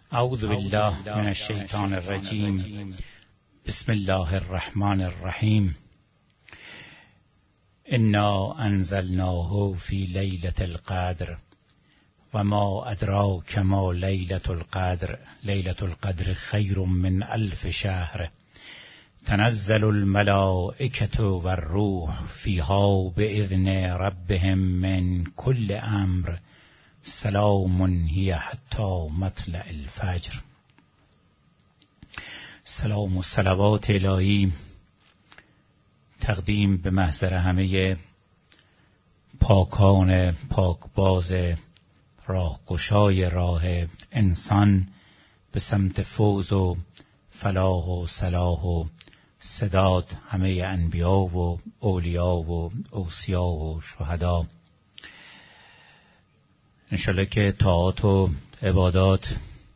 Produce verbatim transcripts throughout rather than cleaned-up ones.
اعوذ بالله من الشیطان الرجیم. بسم الله الرحمن الرحیم. انا انزلناه فی لیلة القدر و ما ادراک ما لیلة القدر لیلة القدر خیر من الف شهر تنزل الملائکة والروح فیها باذن ربهم من کل امر سلام هی حتی مطلع الفجر. سلام و صلوات الهی تقدیم به محضر همه پاکان پاکباز راهگشای راه انسان به سمت فوز و فلاح و صلاح و سداد، همه انبیا و اولیا و اوصیا و شهدا. انشالله که طاعات و عبادات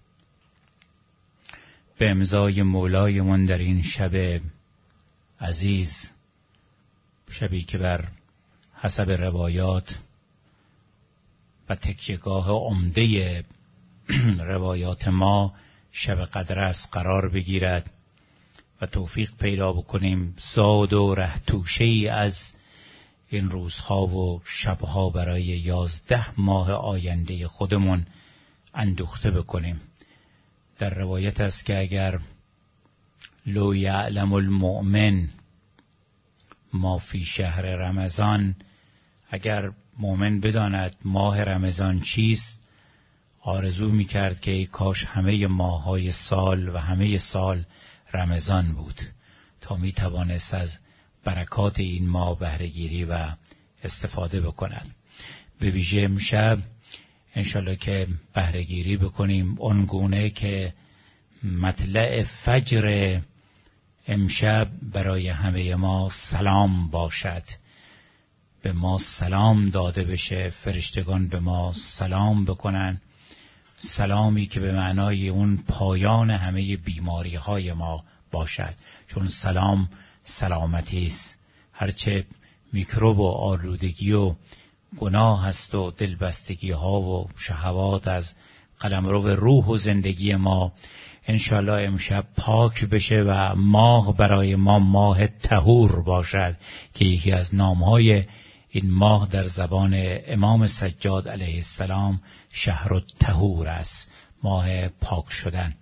به امضای مولایمون در این شب عزیز، شبی که بر حسب روایات و تکیهگاه عمده روایات ما شب قدر است قرار بگیرد و توفیق پیدا بکنیم زاد و ره توشه‌ای از این روزها و شبها برای یازده ماه آینده خودمون اندوخته بکنیم. در روایت است که اگر لو یعلم المؤمن ما فی شهر رمضان، اگر مؤمن بداند ماه رمضان چیست، آرزو میکرد که ای کاش همه ماه‌های سال و همه سال رمضان بود تا میتوانست از برکات این ماه بهره‌گیری و استفاده بکند. به ویژه امشب انشالله که بهره‌گیری بکنیم اونگونه که مطلع فجر امشب برای همه ما سلام باشد، به ما سلام داده بشه، فرشتگان به ما سلام بکنن، سلامی که به معنای اون پایان همه بیماری های ما باشد، چون سلام سلامتی است. هرچه میکروب و آلودگی و گناه هست و دلبستگی ها و شهوات از قلمرو روح و زندگی ما انشالله امشب پاک بشه و ماه برای ما ماه طهور باشد که یکی از نامهای این ماه در زبان امام سجاد علیه السلام شهر الطهور است، ماه پاک شدن.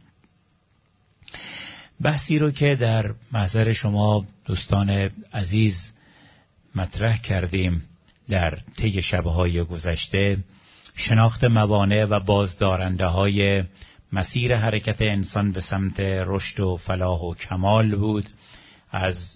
بحثی رو که در محضر شما دوستان عزیز مطرح کردیم در طی شب‌های گذشته، شناخت موانع و بازدارنده های مسیر حرکت انسان به سمت رشد و فلاح و کمال بود. از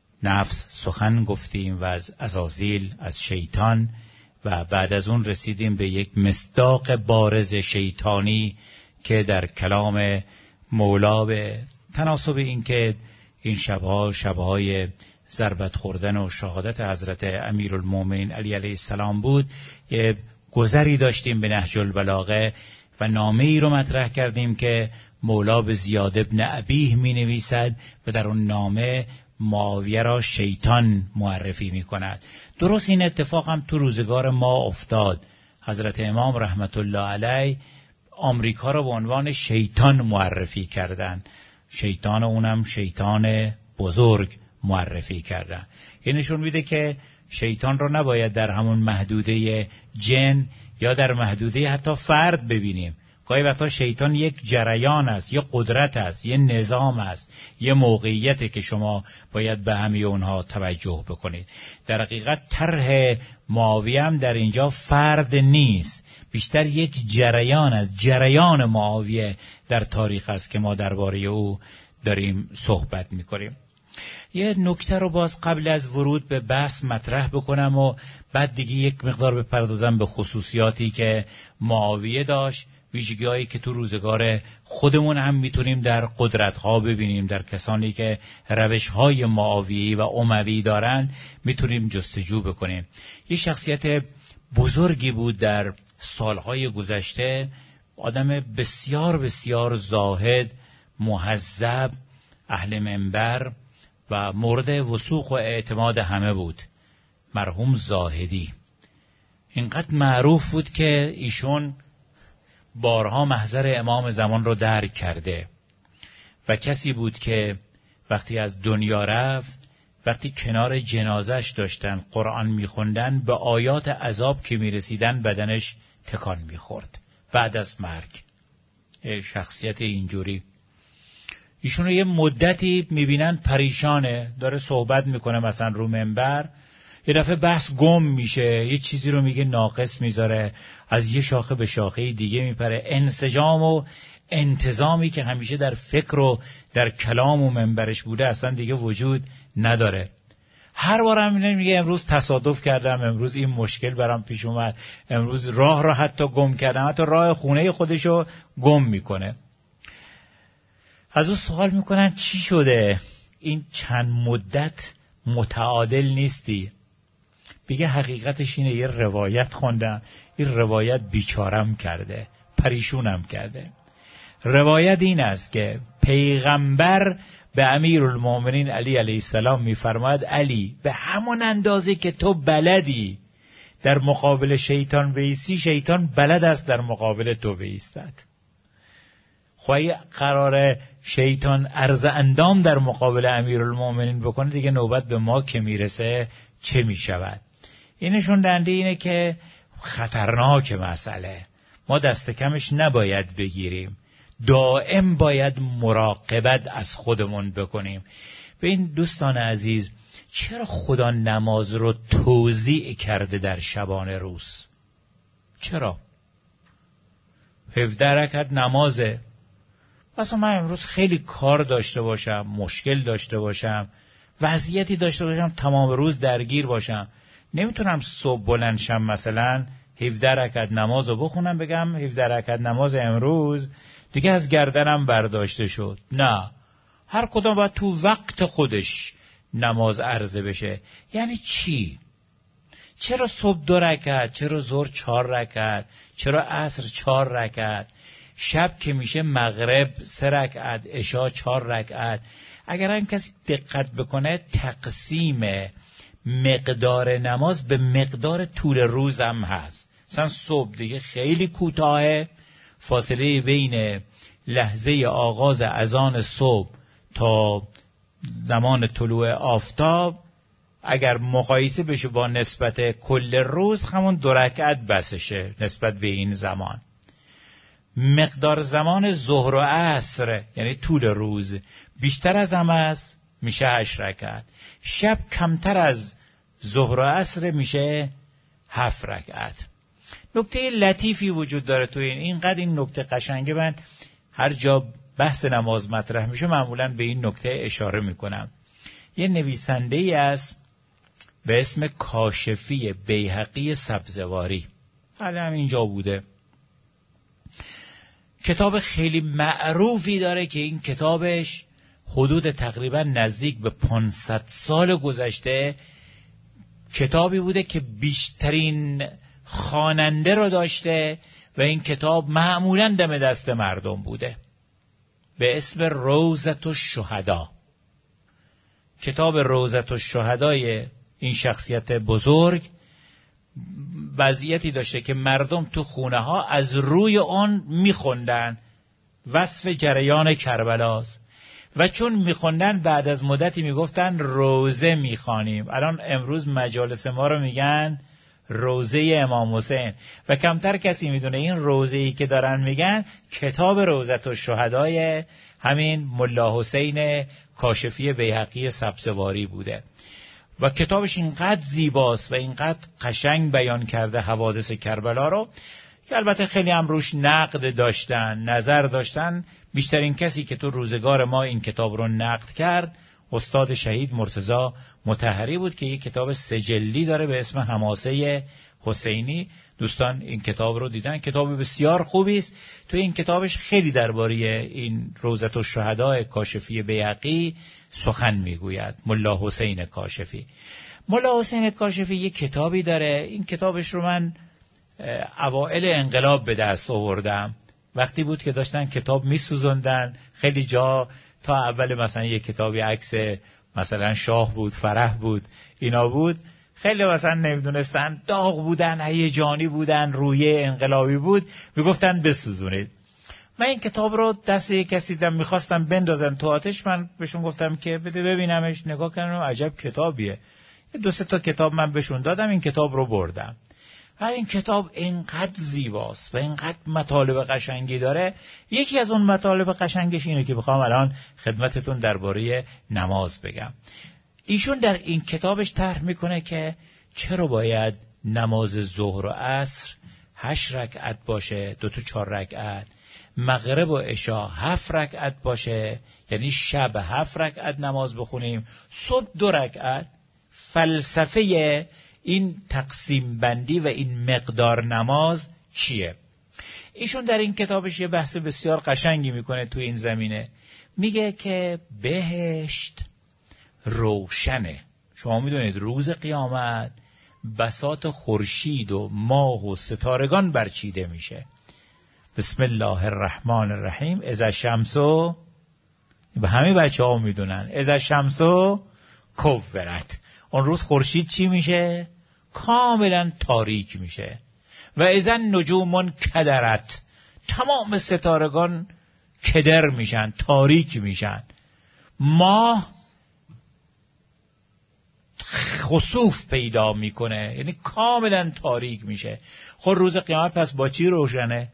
نفس سخن گفتیم و از عزازیل، از شیطان، و بعد از اون رسیدیم به یک مصداق بارز شیطانی که در کلام مولا به تناسب این که این شبها شبهای ضربت خوردن و شهادت حضرت امیرالمومنین علی علیه السلام بود، یه گذری داشتیم به نهج البلاغه و نامه ای رو مطرح کردیم که مولا به زیاد ابن ابیه می نویسد و در اون نامه معاویه را شیطان معرفی می کند. درست این اتفاق هم تو روزگار ما افتاد. حضرت امام رحمت الله علیه آمریکا را به عنوان شیطان معرفی کردند. شیطان اونم شیطان بزرگ معرفی کردن. این نشون میده که شیطان رو نباید در همون محدوده جن یا در محدوده حتی فرد ببینیم. گاهی وقتا شیطان یک جریان است، یه قدرت است، یه نظام است، یه موقعیته که شما باید به همه اونها توجه بکنید. در حقیقت طرح معاویه هم در اینجا فرد نیست، بیشتر یک جریان است. جریان معاویه در تاریخ است که ما درباره او داریم صحبت میکنیم. یه نکته رو باز قبل از ورود به بحث مطرح بکنم و بعد دیگه یک مقدار بپردازم به خصوصیاتی که معاویه داشت، ویژگی‌هایی که تو روزگار خودمون هم میتونیم در قدرت‌ها ببینیم، در کسانی که روش‌های معاویه‌ای و اموی دارن میتونیم جستجو بکنیم. یه شخصیت بزرگی بود در سالهای گذشته، آدم بسیار بسیار زاهد، مهذب، اهل منبر و مورد وثوق و اعتماد همه بود، مرحوم زاهدی. اینقدر معروف بود که ایشون بارها محضر امام زمان رو درک کرده و کسی بود که وقتی از دنیا رفت، وقتی کنار جنازش داشتن قرآن میخوندن، به آیات عذاب که میرسیدن بدنش تکان میخورد بعد از مرگ. شخصیت اینجوری ایشون رو یه مدتی میبینن پریشانه، داره صحبت میکنه مثلا رو منبر، یه دفعه بحث گم میشه، یه چیزی رو میگه ناقص میذاره، از یه شاخه به شاخه دیگه میپره. انسجام و انتظامی که همیشه در فکر و در کلام و منبرش بوده اصلا دیگه وجود نداره. هر بار هم میگه امروز تصادف کردم، امروز این مشکل برام پیش اومد، امروز راه را حتی گم کردم، حتی راه خونه خودشو گم میکنه. از اون سوال میکنن چی شده این چند مدت متعادل نیستی؟ بگه حقیقتش اینه، یه روایت خوندم، این روایت بیچارم کرده، پریشونم کرده. روایت این است که پیغمبر به امیرالمومنین علی علیه السلام میفرماید علی به همون اندازه که تو بلدی در مقابل شیطان بایستی، شیطان بلد است در مقابل تو بایستد. خواهی قراره شیطان عرض اندام در مقابل امیرالمومنین بکنه، دیگه نوبت به ما که میرسه چه میشود؟ اینشون دنده اینه که خطرناک مسئله، ما دست کمش نباید بگیریم، دائم باید مراقبت از خودمون بکنیم. به این دوستان عزیز، چرا خدا نماز رو توزیع کرده در شبانه روز؟ چرا؟ هفده رکعت نمازه. مثلا من امروز خیلی کار داشته باشم، مشکل داشته باشم، وضعیتی داشته باشم، تمام روز درگیر باشم، نمیتونم صبح بلند شم مثلا هفده رکعت نماز رو بخونم بگم هفده رکعت نماز امروز دیگه از گردنم برداشته شد. نه، هر کدام باید تو وقت خودش نماز عرضه بشه. یعنی چی؟ چرا صبح دو رکعت؟ چرا ظهر چهار رکعت؟ چرا عصر چهار رکعت؟ شب که میشه مغرب سه رکعت، عشا چهار رکعت. اگر هم کسی دقت بکنه تقسیم مقدار نماز به مقدار طول روز هم هست. مثلا صبح دیگه خیلی کوتاهه، فاصله بین لحظه آغاز اذان صبح تا زمان طلوع آفتاب اگر مقایسه بشه با نسبت کل روز همون دو رکعت بسشه نسبت به این زمان. مقدار زمان ظهر و عصر یعنی طول روز بیشتر از هم است، میشه هشت رکعت. شب کمتر از ظهر و عصر میشه هفت رکعت. نکته لطیفی وجود داره تو این، اینقدر این نکته قشنگه، من هر جا بحث نماز مطرح میشه معمولاً به این نکته اشاره میکنم. یه نویسنده ای است به اسم کاشفی بیهقی سبزواری، حالا هم اینجا بوده، کتاب خیلی معروفی داره که این کتابش حدود تقریبا نزدیک به پانصد سال گذشته کتابی بوده که بیشترین خواننده رو داشته و این کتاب معمولاً دم دست مردم بوده، به اسم روضة الشهدا. کتاب روضة الشهدای این شخصیت بزرگ وضعیتی داشته که مردم تو خونه ها از روی آن میخوندن، وصف جریان کربلاست و چون میخوندن بعد از مدتی میگفتن روزه میخوانیم. الان امروز مجالس ما رو میگن روزه امام حسین و کمتر کسی میدونه این روزه‌ای که دارن میگن کتاب روضة الشهدای همین ملا حسین کاشفی بیهقی سبزواری بوده و کتابش اینقدر زیباست و اینقدر قشنگ بیان کرده حوادث کربلا رو که البته خیلی هم روش نقد داشتن، نظر داشتن. بیشترین کسی که تو روزگار ما این کتاب رو نقد کرد استاد شهید مرتضی مطهری بود که یک کتاب سجلی داره به اسم حماسه حسینی. دوستان این کتاب رو دیدن، کتاب بسیار خوبی است. تو این کتابش خیلی درباره این روضة الشهدا کاشفی بیهقی سخن میگوید. ملا حسین کاشفی ملا حسین کاشفی یک کتابی داره، این کتابش رو من اوائل انقلاب به دست آوردم، وقتی بود که داشتن کتاب میسوزوندن، خیلی جا تا اول مثلا یک کتابی عکس مثلا شاه بود، فرح بود، اینا بود، خیلی مثلا نمیدونستن، داغ بودن، هیجانی بودن، رویه انقلابی بود، میگفتن بسوزونید. من این کتاب رو دست یک کسی دیدم میخواستم بندازن تو آتش، من بهشون گفتم که بده ببینمش. نگاه کردم عجب کتابیه. دو سه تا کتاب من بهشون دادم، این کتاب رو بردم. و این کتاب اینقدر زیباست و اینقدر مطالب قشنگی داره. یکی از اون مطالب قشنگش اینه که بخوام الان خدمتتون درباره نماز بگم. ایشون در این کتابش طرح میکنه که چرا باید نماز ظهر و عصر هشت رکعت باشه، دو تا چهار رکعت، مغرب و عشا هفت رکعت باشه، یعنی شب هفت رکعت نماز بخونیم، صبح دو رکعت. فلسفه این تقسیم بندی و این مقدار نماز چیه؟ ایشون در این کتابش یه بحث بسیار قشنگی میکنه تو این زمینه. میگه که بهشت روشنه. شما میدونید روز قیامت بساط خورشید و ماه و ستارگان برچیده میشه. بسم الله الرحمن الرحیم. اذا الشمسو، به همه بچه ها میدونن، اذا الشمسو کورت. اون روز خورشید چی میشه؟ کاملا تاریک میشه. و اذا النجوم کدرت، تمام ستارگان کدر میشن، تاریک میشن. ماه خسوف پیدا میکنه، یعنی کاملا تاریک میشه. خب روز قیامت پس با چی روشنه؟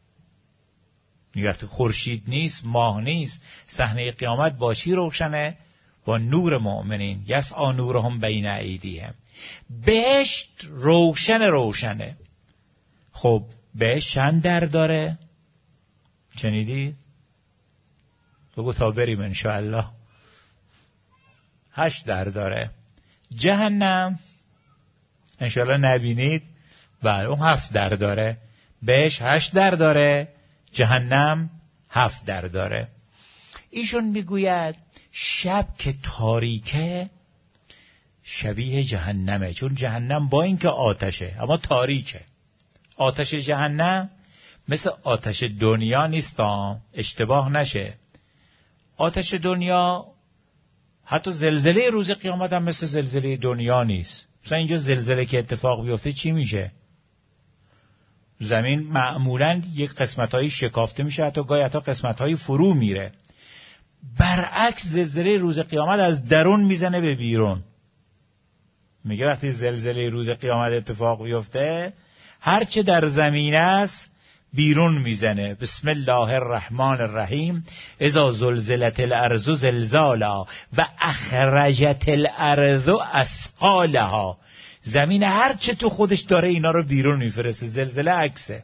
وقتی خورشید نیست، ماه نیست، صحنه قیامت با چی روشنه؟ با نور مؤمنین. یسعی نورهم بین ایدیهم. بهشت روشن روشنه. خب بهشت چند در داره؟ شنیدید؟ بگو تا بریم انشاءالله. هشت در داره. جهنم انشاءالله نبینید، بله اون هفت در داره. بهشت هشت در داره، جهنم هفت در داره. ایشون میگوید شب که تاریکه شبیه جهنمه، چون جهنم با اینکه آتشه اما تاریکه. آتش جهنم مثل آتش دنیا نیست، اشتباه نشه. آتش دنیا حتی زلزله روز قیامت هم مثل زلزله دنیا نیست. مثلا اینجا زلزله که اتفاق بیفته چی میشه؟ زمین معمولاً یک قسمت‌هایی شکافته میشه، حتی گاهی حتی قسمت‌هایی فرو میره. برعکس زلزله روز قیامت از درون میزنه به بیرون. میگه وقتی زلزله روز قیامت اتفاق بیفته هرچه در زمین است بیرون میزنه. بسم الله الرحمن الرحیم. اذا زلزلت الارض زلزالها و اخرجت الارض اثقالها. زمین هرچه تو خودش داره اینا رو بیرون میفرسته. زلزله عکسه.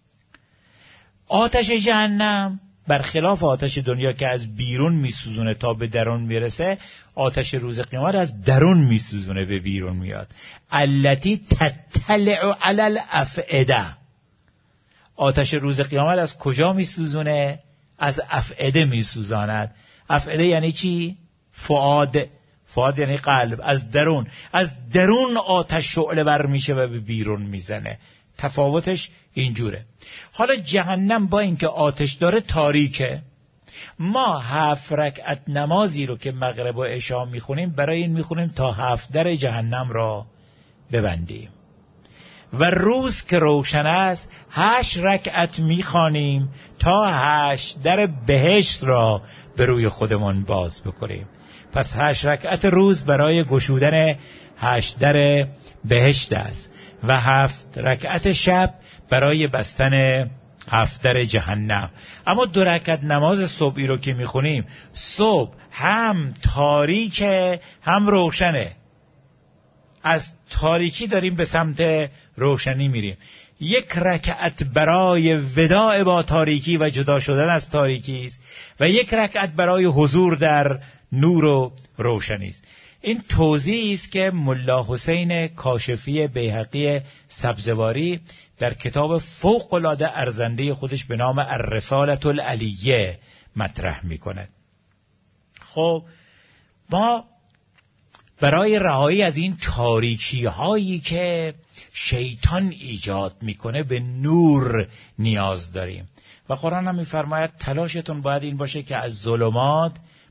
آتش جهنم برخلاف آتش دنیا که از بیرون میسوزونه تا به درون میرسه، آتش روز قیامت از درون میسوزونه به بیرون میاد. التی تطلع علی الافئده. آتش روز قیامت از کجا میسوزونه؟ از افئده میسوزاند. افئده یعنی چی؟ فؤاد. فؤاد یعنی قلب. از درون، از درون آتش شعله بر میشه و به بیرون میزنه. تفاوتش اینجوره. حالا جهنم با اینکه آتش داره تاریکه. ما هفت رکعت نمازی رو که مغرب و عشا میخونیم برای این میخونیم تا هفت در جهنم را ببندیم. و روز که روشن است هشت رکعت میخوانیم تا هشت در بهشت را به روی خودمون باز بکنیم. پس هشت رکعت روز برای گشودن هشت در بهشت است و هفت رکعت شب برای بستن هفت در جهنم. اما دو رکعت نماز صبحی رو که میخونیم، صبح هم تاریکه هم روشنه. از تاریکی داریم به سمت روشنی میریم. یک رکعت برای وداع با تاریکی و جدا شدن از تاریکی است و یک رکعت برای حضور در نور و روشنی است. این توضیحی است که ملا حسین کاشفی بیهقی سبزواری در کتاب فوق العاده ارزنده خودش به نام الرسالة العلیه مطرح میکنه. خب ما برای رهایی از این تاریکی هایی که شیطان ایجاد میکنه به نور نیاز داریم و قرآن هم میفرماید تلاشتون باید این باشه که از ظلمات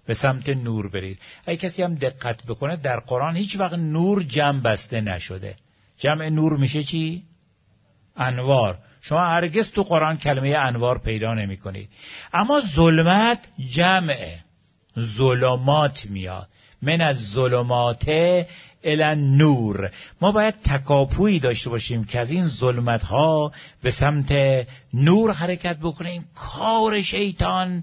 به سمت نور برید. اگه کسی هم دقت بکنه در قرآن هیچ وقت نور جمع بسته نشده. جمع نور میشه چی؟ انوار. شما هرگز تو قرآن کلمه انوار پیدا نمی کنید. اما ظلمت جمعه، ظلمات میاد. من از ظلمات الی نور. ما باید تکاپویی داشته باشیم که از این ظلمت ها به سمت نور حرکت بکنیم. کار شیطان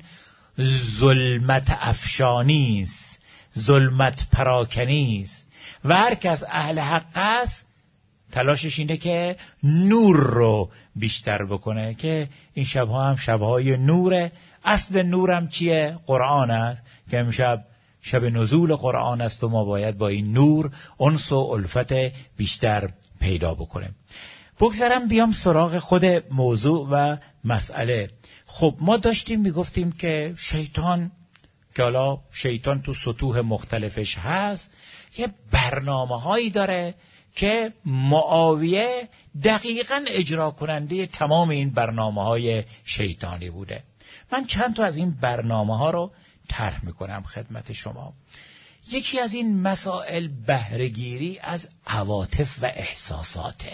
ظلمت افشانی است، ظلمت پراکنی است و هر کس اهل حق است تلاشش اینه که نور رو بیشتر بکنه، که این شبها هم شبهای نوره. اصل نورم چیه؟ قرآن است که امشب شب نزول قرآن است و ما باید با این نور انس و الفت بیشتر پیدا بکنیم. بگذارم بیام سراغ خود موضوع و مسئله. خب ما داشتیم میگفتیم که شیطان، که حالا شیطان تو سطوح مختلفش هست، یه برنامه هایی داره که معاویه دقیقاً اجرا کننده تمام این برنامه های شیطانی بوده. من چند تا از این برنامه ها رو طرح میکنم خدمت شما. یکی از این مسائل بهره‌گیری از عواطف و احساساته.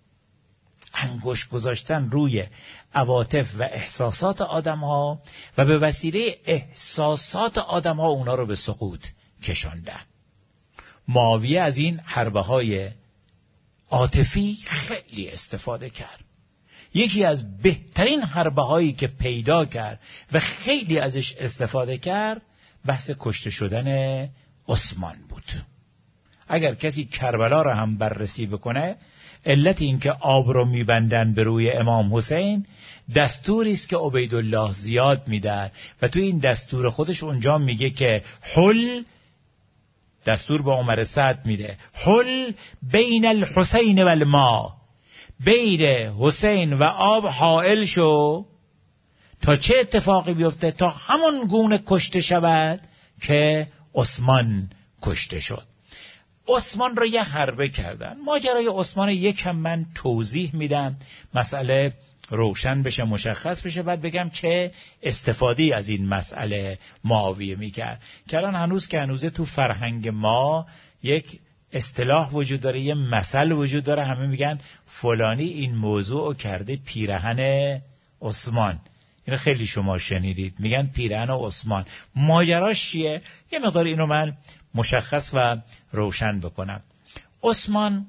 انگشت گذاشتن روی عواطف و احساسات آدم ها و به وسیله احساسات آدم ها اونا رو به سقوط کشاندن. معاویه از این حربه های عاطفی خیلی استفاده کرد. یکی از بهترین حربه هایی که پیدا کرد و خیلی ازش استفاده کرد بحث کشته شدن عثمان بود. اگر کسی کربلا رو هم بررسی بکنه، علت این که آب رو میبندن به روی امام حسین دستوری است که عبیدالله زیاد میدن و تو این دستور خودش اونجا میگه که حل، دستور با عمر سعد میده، حل بین الحسین و الماء، بین حسین و آب حائل شو تا چه اتفاقی بیفته؟ تا همون گونه کشته شود که عثمان کشته شد. عثمان رو یه حربه کردن. ماجرای عثمان یکم من توضیح میدم، مسئله روشن بشه، مشخص بشه، بعد بگم چه استفاده‌ای از این مسئله معاویه میکرد. که الان هنوز که هنوزه تو فرهنگ ما یک اصطلاح وجود داره، یه مثل وجود داره، همه میگن فلانی این موضوع رو کرده پیرهن عثمان. اینو خیلی شما شنیدید، میگن پیرهن عثمان. ماجراش چیه؟ یه مقدار اینو من مشخص و روشن بکنم. عثمان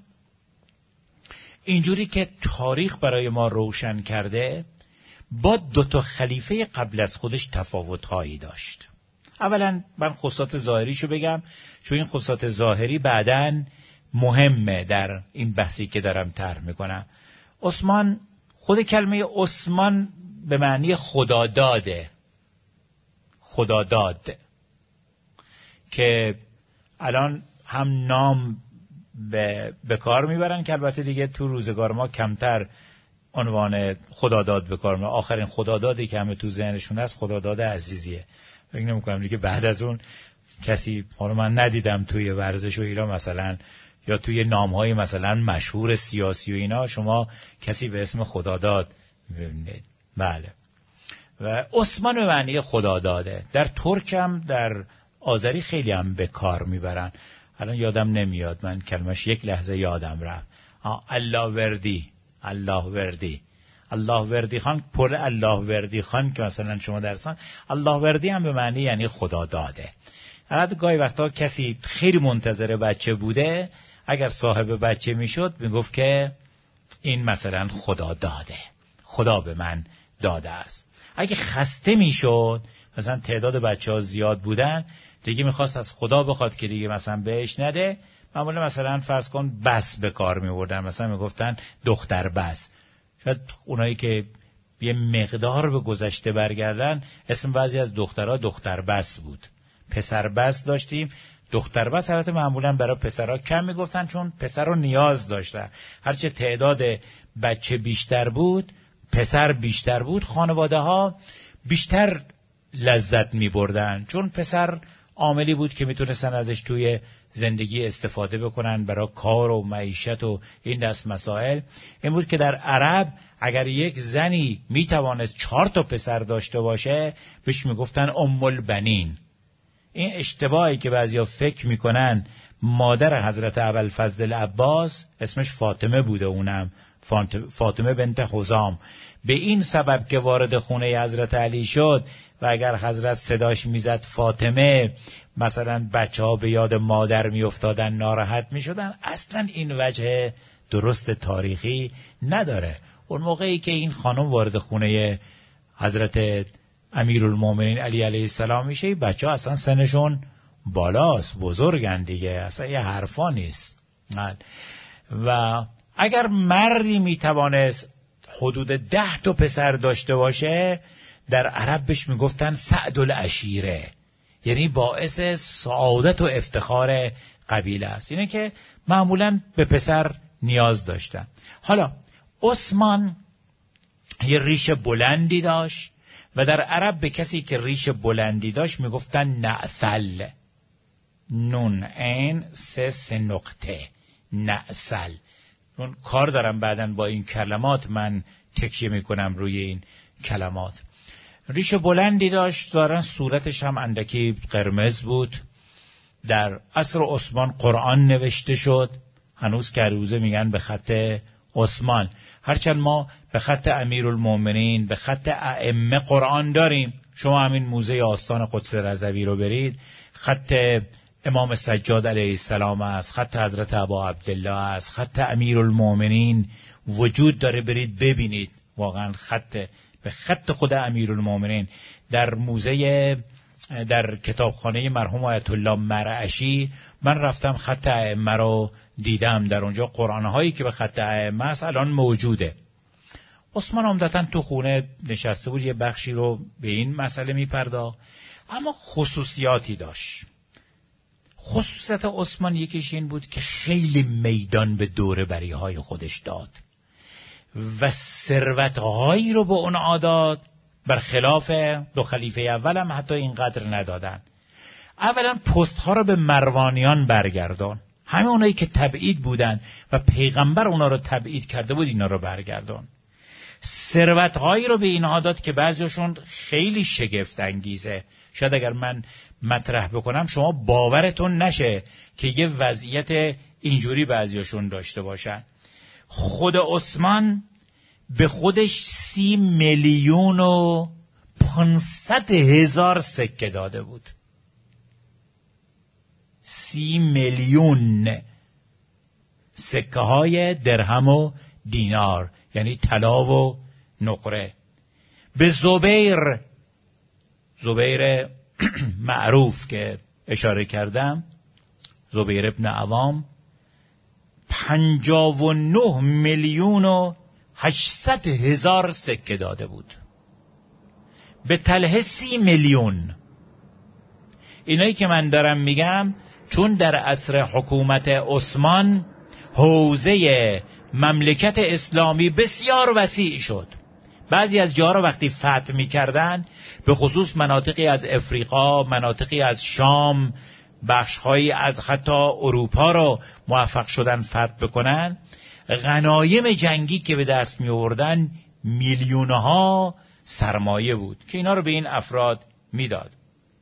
اینجوری که تاریخ برای ما روشن کرده با دو تا خلیفه قبل از خودش تفاوت‌هایی داشت. اولا من خصوصات ظاهریشو بگم، چون این خصوصات ظاهری بعداً مهمه در این بحثی که دارم طرح میکنم. عثمان، خود کلمه عثمان به معنی خداداده، خداداد، که الان هم نام به, به کار میبرن که البته دیگه تو روزگار ما کمتر عنوان خداداد به کار میبرن. آخرین خدادادی که همه تو ذهنشون هست خداداد عزیزیه. فکر نمی‌کنم دیگه بعد از اون کسی، حالا من ندیدم توی ورزش و اینا مثلا یا توی نام‌های مثلا مشهور سیاسی و اینا شما کسی به اسم خداداد ببینید. بله. و عثمان به معنی خداداده. در ترک هم در آذری خیلی هم به کار میبرن. الان یادم نمیاد، من کلمش یک لحظه یادم رفت. الله وردی، الله وردی، الله وردی خان، پر الله وردی خان که مثلا شما درسان، الله وردی هم به معنی یعنی خدا داده. البته گاهی وقتا کسی خیلی منتظر بچه بوده، اگر صاحب بچه میشد میگفت که این مثلا خدا داده، خدا به من داده است. اگه خسته میشد، مثلا تعداد بچه ها زیاد بودن، دیگه میخواست از خدا بخواد که دیگه مثلا بهش نده، معمولا مثلا فرض کن بس به کار میوردن، مثلا میگفتن دختر بس. شاید اونایی که یه مقدار به گذشته برگردن، اسم بعضی از دخترها دختر بس بود. پسر بس داشتیم، دختر بس البته معمولا برای پسرها کم میگفتن چون پسر رو نیاز داشتن. هرچه تعداد بچه بیشتر بود، پسر بیشتر بود، خانواده ها بیشتر لذت میبردن، چون پسر عاملی بود که میتونستن ازش توی زندگی استفاده بکنن برای کار و معیشت و این دست مسائل. این بود که در عرب اگر یک زنی میتوانست چهار تا پسر داشته باشه بهش میگفتن ام البنین، این اشتباهی که بعضیا فکر میکنن مادر حضرت ابوالفضل عباس اسمش فاطمه بوده، اونم فاطمه بنت خزام، به این سبب که وارد خونه حضرت علی شد و اگر حضرت صداش میزد فاطمه، مثلا بچه ها به یاد مادر میافتادن، ناراحت میشدن. اصلا این وجه درست تاریخی نداره. اون موقعی که این خانم وارد خونه حضرت امیرالمومنین علی علیه السلام میشه، بچه ها اصلا سنشون بالاست، بزرگن دیگه، اصلا یه حرفا نیست. و اگر مردی میتوانست حدود ده تا پسر داشته باشه، در عرب بهش میگفتن سعد العشیره، یعنی باعث سعادت و افتخار قبیله است. اینه که معمولا به پسر نیاز داشتن. حالا عثمان یه ریش بلندی داشت و در عرب به کسی که ریش بلندی داشت میگفتن نعثل، نون این سه سه نقطه، نعثل. اون کار دارم بعداً با این کلمات، من تکیه میکنم روی این کلمات. ریش بلندی داشت، دارن صورتش هم اندکی قرمز بود. در عصر عثمان قرآن نوشته شد، هنوز که روزه میگن به خط عثمان، هرچند ما به خط امیرالمومنین، به خط ائمه قرآن داریم. شما همین موزه آستان قدس رضوی رو برید، خط امام سجاد علیه السلام است، خط حضرت ابا عبدالله است، خط امیرالمومنین وجود داره، برید ببینید. واقعا خط به خط خود امیرالمومنین. در موزه، در کتابخانه مرحوم آیت الله مرعشی من رفتم خط ائمه رو دیدم، در اونجا قرآن‌هایی که به خط ائمه است الان موجوده. عثمان عمدتاً تو خونه نشسته بود، یه بخشی رو به این مسئله می‌پرداخت، اما خصوصیاتی داشت. خصوصیت عثمان یکیش این بود که خیلی میدان به دور بریهای خودش داد و ثروت‌هایی رو به اون عادات، برخلاف دو خلیفه اول هم حتی اینقدر ندادن. اولا پست‌ها رو به مروانیان برگردان، همه اونایی که تبعید بودن و پیغمبر اونا رو تبعید کرده بود اینا رو برگردان. ثروت‌هایی رو به اینها داد که بعضیشون خیلی شگفت انگیزه، شاید اگر من مطرح بکنم شما باورتون نشه که یه وضعیت اینجوری بعضیشون داشته باشن. خود عثمان به خودش سی میلیون و پانصد هزار سکه داده بود. سی میلیون سکه های درهم و دینار، یعنی طلا و نقره. به زبیر، زبیر معروف که اشاره کردم، زبیر ابن عوام، پنجاه و نه میلیون و هشتصد هزار سکه داده بود. به طلحه سی میلیون. اینایی که من دارم میگم چون در عصر حکومت عثمان حوزه مملکت اسلامی بسیار وسیع شد. بعضی از جاها رو وقتی فتح می‌کردن، به خصوص مناطقی از افریقا، مناطقی از شام، بخش‌هایی از حتی اروپا رو موفق شدن فتح بکنن، غنایم جنگی که به دست می‌آوردن میلیون‌ها سرمایه بود که اینا رو به این افراد میداد.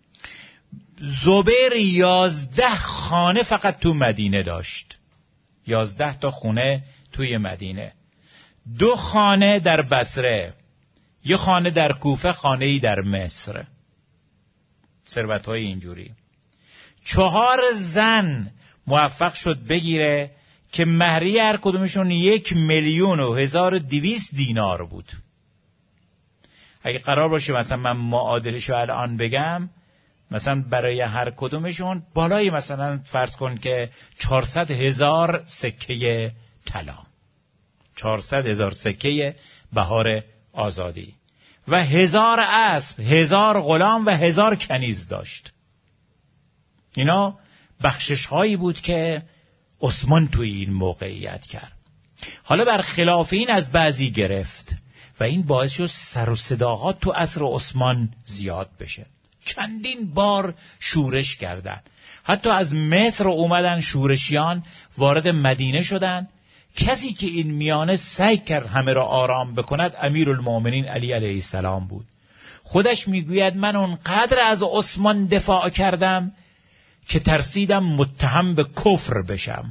زبیر یازده خانه فقط تو مدینه داشت، یازده تا خونه توی مدینه، دو خانه در بصره، یه خانه در کوفه، خانه‌ای در مصر. ثروت‌های اینجوری. چهار زن موفق شد بگیره که مهریه هر کدومشون یک میلیون و هزار و دویست دینار بود. اگه قرار باشه مثلا من معادلشو الان بگم، مثلا برای هر کدومشون بالای مثلا فرض کن که چهارصد هزار سکه طلا، چهارصد هزار سکه بهار آزادی و هزار اسب، هزار غلام و هزار کنیز داشت. اینا بخشش هایی بود که عثمان توی این موقعیت کرد. حالا برخلاف این از بعضی گرفت و این باعث شد سر و صداها تو عصر عثمان زیاد بشه. چندین بار شورش کردن، حتی از مصر اومدن شورشیان وارد مدینه شدن. کسی که این میانه سعی کرد همه را آرام بکند امیرالمومنین علی علیه السلام بود. خودش میگوید من اونقدر از عثمان دفاع کردم که ترسیدم متهم به کفر بشم.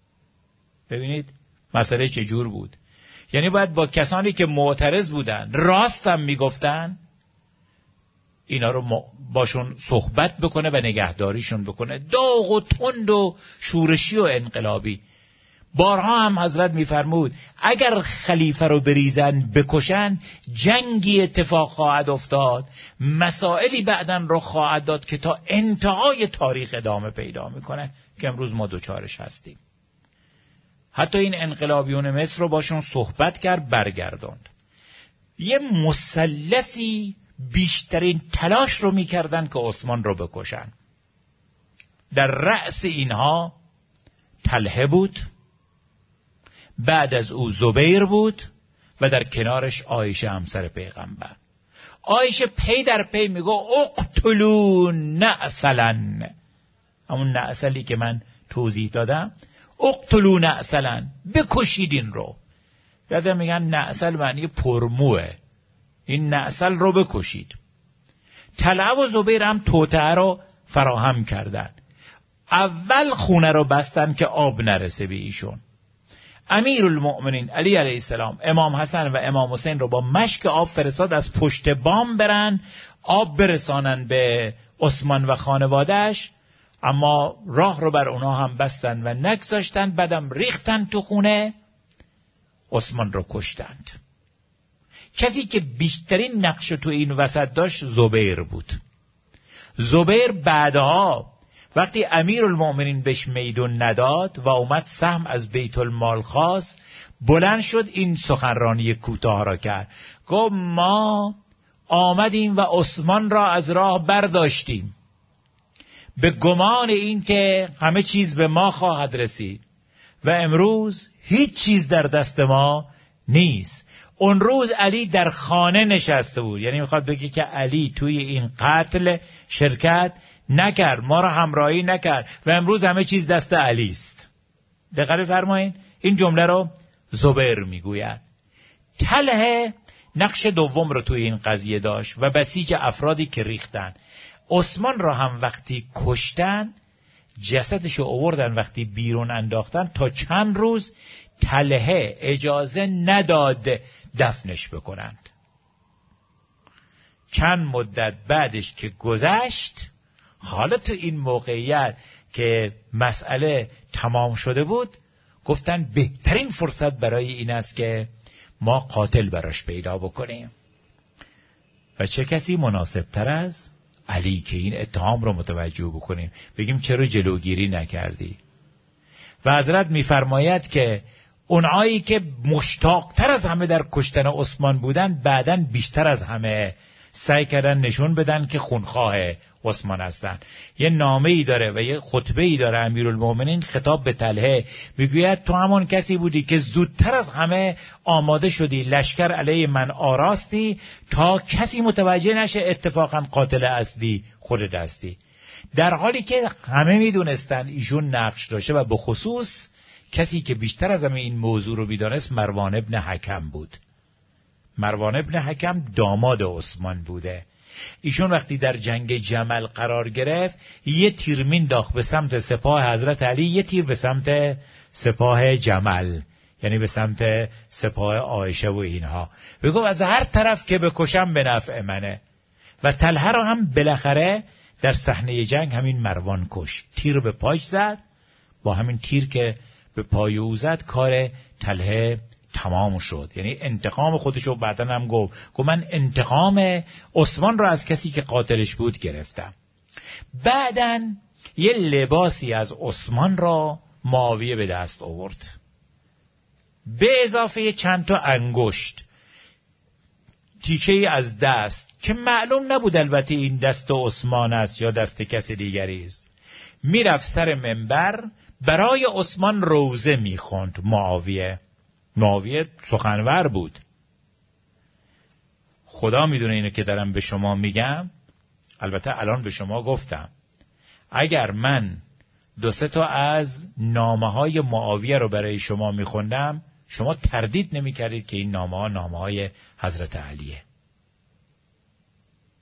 ببینید مسئله چجور بود. یعنی باید با کسانی که معترض بودن، راستم میگفتن، اینا رو باشون صحبت بکنه و نگهداریشون بکنه. داغ و تند و شورشی و انقلابی. بارها هم حضرت میفرمود اگر خلیفه رو بریزن بکشن، جنگی اتفاق خواهد افتاد، مسائلی بعدن رو خواهد داد که تا انتهای تاریخ ادامه پیدا میکنه که امروز ما دوچارش هستیم. حتی این انقلابیون مصر رو باشون صحبت کرد، برگرداند. یه مثلثی بیشترین تلاش رو میکردن که عثمان رو بکشن. در رأس اینها طلحه بود، بعد از او زبیر بود و در کنارش عایشه همسر پیغمبر. عایشه پی در پی میگه اقتلوا نعسلا، همون نعسلی که من توضیح دادم، اقتلوا نعسلا، بکشید این رو. یادم میگن نعسل معنی پرموه، این نعسل رو بکشید. طلحه و زبیر هم توطئه رو فراهم کردن. اول خونه رو بستن که آب نرسه به ایشون. امیرالمؤمنین علی علیه السلام امام حسن و امام حسین رو با مشک آب فرستاد از پشت بام برن آب برسانن به عثمان و خانوادهش، اما راه رو بر اونا هم بستن و نگذاشتن. بعدم ریختن تو خونه، عثمان رو کشتند. کسی که بیشترین نقش تو این وسط داشت زبیر بود. زبیر بعدها وقتی امیرالمؤمنین بهش میدون نداد و اومد سهم از بیت المال خواست، بلند شد این سخنرانی کوتاه را کرد. گفت ما آمدیم و عثمان را از راه برداشتیم به گمان این که همه چیز به ما خواهد رسید و امروز هیچ چیز در دست ما نیست. اون روز علی در خانه نشسته بود، یعنی میخواد بگه که علی توی این قتل شرکت نکرد، ما را همراهی نکرد و امروز همه چیز دست علی است. دقت فرمایید، این جمله رو زبیر میگوید. طلحه نقش دوم رو توی این قضیه داشت و بسیج افرادی که ریختن. عثمان را هم وقتی کشتن، جسدش رو آوردن، وقتی بیرون انداختن، تا چند روز طلحه اجازه نداد دفنش بکنند. چند مدت بعدش که گذشت، حالا تو این موقعیت که مسئله تمام شده بود، گفتن بهترین فرصت برای این است که ما قاتل براش پیدا بکنیم. و چه کسی مناسب تر از علی که این اتهام رو متوجه بکنیم، بگیم چرا جلوگیری نکردی. و حضرت میفرماید که اونهایی که مشتاقتر از همه در کشتن عثمان بودن، بعدن بیشتر از همه سعی کردن نشون بدن که خونخواه عثمان هستن. یه نامه ای داره و یه خطبه ای داره امیرالمؤمنین خطاب به طلحه، میگوید تو همون کسی بودی که زودتر از همه آماده شدی، لشکر علیه من آراستی تا کسی متوجه نشه اتفاقا قاتل اصلی خودت هستی. در حالی که همه میدونستن ایشون نقش داشته و به خصوص کسی که بیشتر از همه این موضوع رو میدانست مروان ابن حکم بود. مروان ابن حکم داماد عثمان بوده. ایشون وقتی در جنگ جمل قرار گرفت، یه تیر مینداخت به سمت سپاه حضرت علی، یه تیر به سمت سپاه جمل، یعنی به سمت سپاه عایشه و اینها. بگو از هر طرف که بکشم به نفع منه. و طلحه رو هم بالاخره در صحنه جنگ همین مروان کش، تیر به پاش زد. با همین تیر که به پای او زد، کار طلحه تمام شد. یعنی انتقام خودشو بعدن هم گفت گفت من انتقام عثمان را از کسی که قاتلش بود گرفتم. بعدن یه لباسی از عثمان را معاویه به دست آورد، به اضافه چند تا انگشت، تیکه‌ای از دست که معلوم نبود البته این دست عثمان است یا دست کسی دیگری است. میرفت سر منبر برای عثمان روزه میخوند. معاویه معاویه سخنور بود. خدا میدونه اینو که دارم به شما میگم. البته الان به شما گفتم اگر من دو سه تا از نامه های معاویه رو برای شما میخوندم، شما تردید نمیکردید که این نامه ها نامه های حضرت علیه.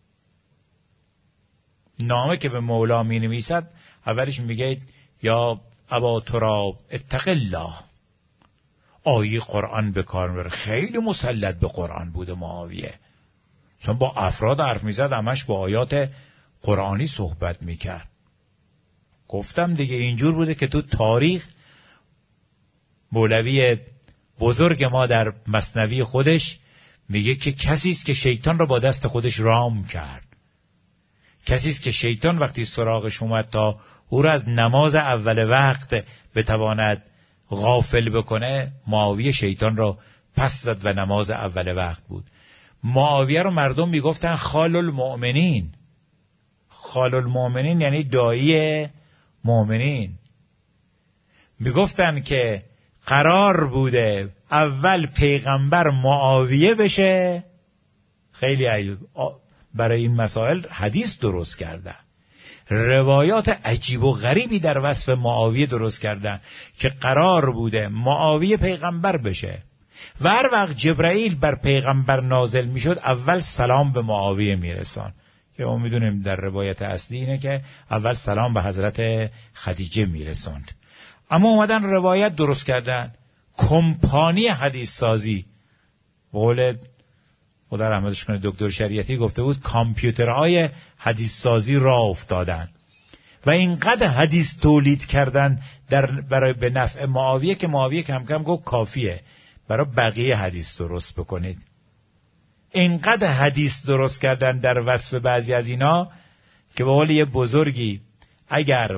نامه که به مولا می نویسد اولش میگه یا ابا تراب اتق الله، آیه قرآن به کار میبره. خیلی مسلط به قرآن بوده معاویه، چون با افراد حرف میزد، همش با آیات قرآنی صحبت میکرد. گفتم دیگه اینجور بوده که تو تاریخ مولوی بزرگ ما در مثنوی خودش میگه که کسی است که شیطان را با دست خودش رام کرد، کسی است که شیطان وقتی سراغش اومد تا او را از نماز اول وقت بتواند غافل بکنه، معاویه شیطان را پس زد و نماز اول وقت بود. معاویه رو مردم میگفتن خال المؤمنین. خال المؤمنین یعنی دایی مؤمنین. میگفتن که قرار بوده اول پیغمبر معاویه بشه. خیلی برای این مسائل حدیث درست کردن، روایات عجیب و غریبی در وصف معاویه درست کردن که قرار بوده معاویه پیغمبر بشه و هر وقت جبرائیل بر پیغمبر نازل میشد اول سلام به معاویه میرسان، که ما میدونیم در روایت اصلی اینه که اول سلام به حضرت خدیجه میرساند. اما اومدن روایت درست کردن، کمپانی حدیث سازی، قول خدا رحمتش کنه دکتر شریعتی گفته بود کامپیوترهای حدیث سازی راه افتادن و اینقدر حدیث تولید کردن در برای به نفع معاویه که معاویه کم کم گفت کافیه برای بقیه حدیث درست بکنید. اینقدر حدیث درست کردن در وصف بعضی از اینا که به قول یه بزرگی اگر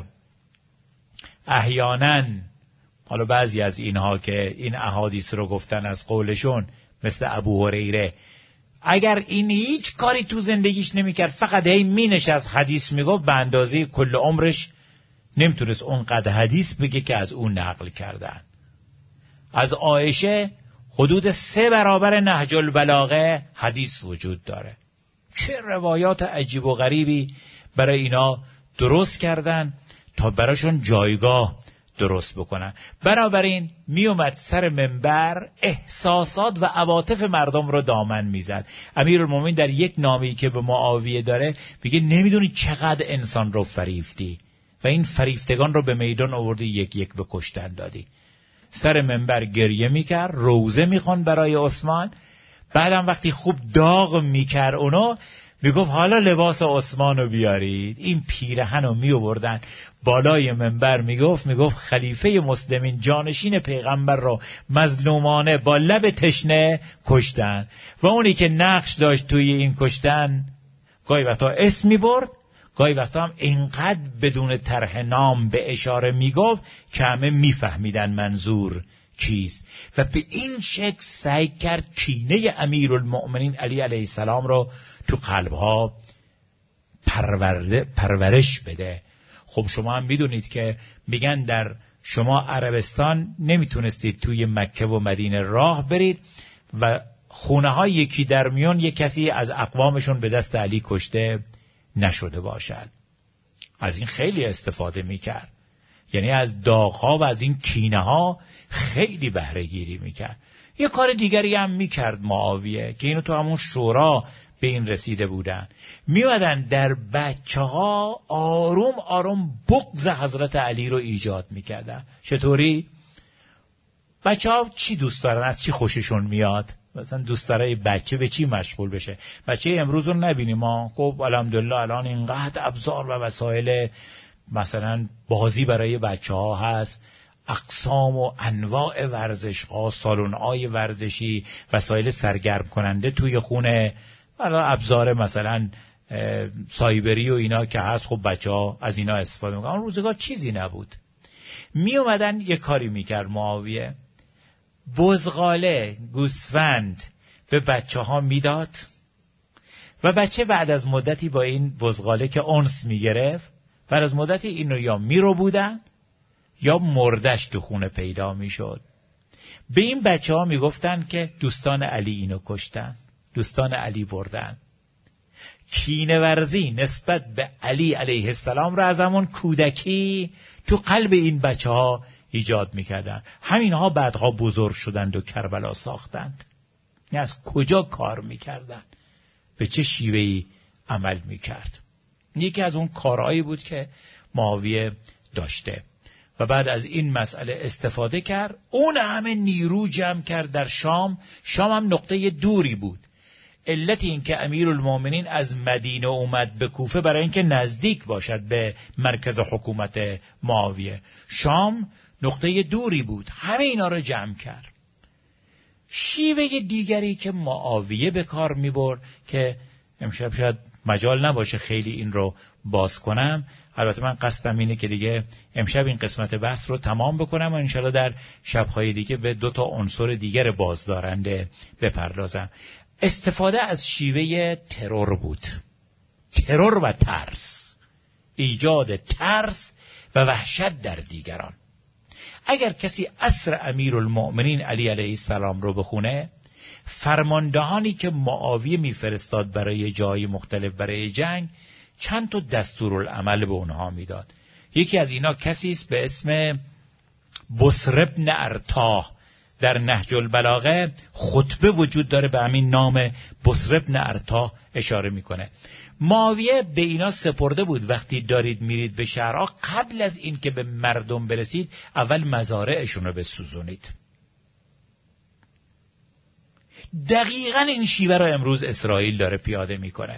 احیانا حالا بعضی از اینها که این احادیث رو گفتن از قولشون مثل ابو هریره، اگر این هیچ کاری تو زندگیش نمیکرد، فقط هی مینشست حدیث میگفت، به اندازه کل عمرش نمیتونست اونقدر حدیث بگه که از اون نقل کردن. از عایشه حدود سه برابر نهج البلاغه حدیث وجود داره. چه روایات عجیب و غریبی برای اینا درست کردن تا براشون جایگاه درست بکنن. بنابراین می اومد سر منبر احساسات و عواطف مردم رو دامن میزد. امیرالمومنین در یک نامه‌ای که به معاویه داره میگه نمیدونی چقدر انسان رو فریفتی و این فریفتگان رو به میدان آوردی، یک یک به کشتن دادی. سر منبر گریه میکرد، روزه میخوان برای عثمان. بعدم وقتی خوب داغ میکرد اونو میگفت حالا لباس عثمان رو بیارید. این پیرهن رو میوردن بالای منبر، میگفت میگفت خلیفه مسلمین جانشین پیغمبر رو مظلومانه با لب تشنه کشتن و اونی که نقش داشت توی این کشتن گاهی وقتا اسم میبرد، گاهی وقتا هم اینقدر بدون طرح نام به اشاره میگفت که همه میفهمیدن منظور کیست و به این شکل سعی کرد کینه امیرالمؤمنین علی علیه السلام رو تو قلبها پرورش بده. خب شما هم میدونید که میگن در شما عربستان نمیتونستید توی مکه و مدینه راه برید و خونه های یکی در میون یک کسی از اقوامشون به دست علی کشته نشده باشد. از این خیلی استفاده میکرد، یعنی از داغ‌ها و از این کینه ها خیلی بهره گیری میکرد. یه کار دیگری هم میکرد معاویه که اینو تو همون شورا به این رسیده بودن، میادن در بچه ها آروم آروم بغض حضرت علی رو ایجاد میکردن. چطوری؟ بچه ها چی دوست دارن؟ از چی خوششون میاد؟ مثلا دوست داره بچه به چی مشغول بشه؟ بچه امروز رو نبینیم ما، خب الحمدلله الان اینقدر ابزار و وسایل مثلا بازی برای بچه ها هست، اقسام و انواع ورزش ها، سالن های ورزشی، وسایل سرگرم کننده توی خونه، حالا ابزار مثلا سایبری و اینا که هست، خب بچه ها از اینا استفاده میکنن. اون روزگار چیزی نبود. می اومدن یه کاری میکرد معاویه، بزغاله گوسفند به بچه ها میداد و بچه بعد از مدتی با این بزغاله که انس میگرفت، بعد از مدتی اینو یا میرو بودن یا مردش تو خونه پیدا میشد. به این بچه ها میگفتن که دوستان علی اینو کشتن، دوستان علی بردن. کینه ورزی نسبت به علی علیه السلام را از همون کودکی تو قلب این بچه ها ایجاد میکردن. همین ها بعدها بزرگ شدند و کربلا ساختند. از کجا کار میکردن؟ به چه شیوهی عمل میکرد؟ یکی از اون کارهایی بود که معاویه داشته و بعد از این مسئله استفاده کرد. اون همه نیرو جمع کرد در شام. شام هم نقطه دوری بود. علت این که امیرالمومنین از مدینه اومد به کوفه برای اینکه نزدیک باشد به مرکز حکومت معاویه. شام نقطه دوری بود. همه اینا رو جمع کرد. شیوه دیگری که معاویه به کار می‌برد که امشب شاید مجال نباشه خیلی این رو باز کنم، البته من قصدم اینه که دیگه امشب این قسمت بحث رو تمام بکنم و انشالله در شب‌های دیگه به دو تا عنصر دیگر بازدارنده بپردازم. استفاده از شیوه ترور بود. ترور و ترس، ایجاد ترس و وحشت در دیگران. اگر کسی عصر امیرالمؤمنین علی علیه السلام رو بخونه، فرماندهانی که معاویه میفرستاد برای جای مختلف برای جنگ، چند تا دستورالعمل به اونها میداد. یکی از اینا کسی است به اسم بصر بن ارطاه. در نهج البلاغه خطبه وجود داره به همین نام بصر بن ارطاه اشاره میکنه. معاویه به اینا سپرده بود وقتی دارید میرید به شهرها، قبل از این که به مردم برسید اول مزارعشون رو بسوزونید. دقیقاً این شیوه رو امروز اسرائیل داره پیاده میکنه.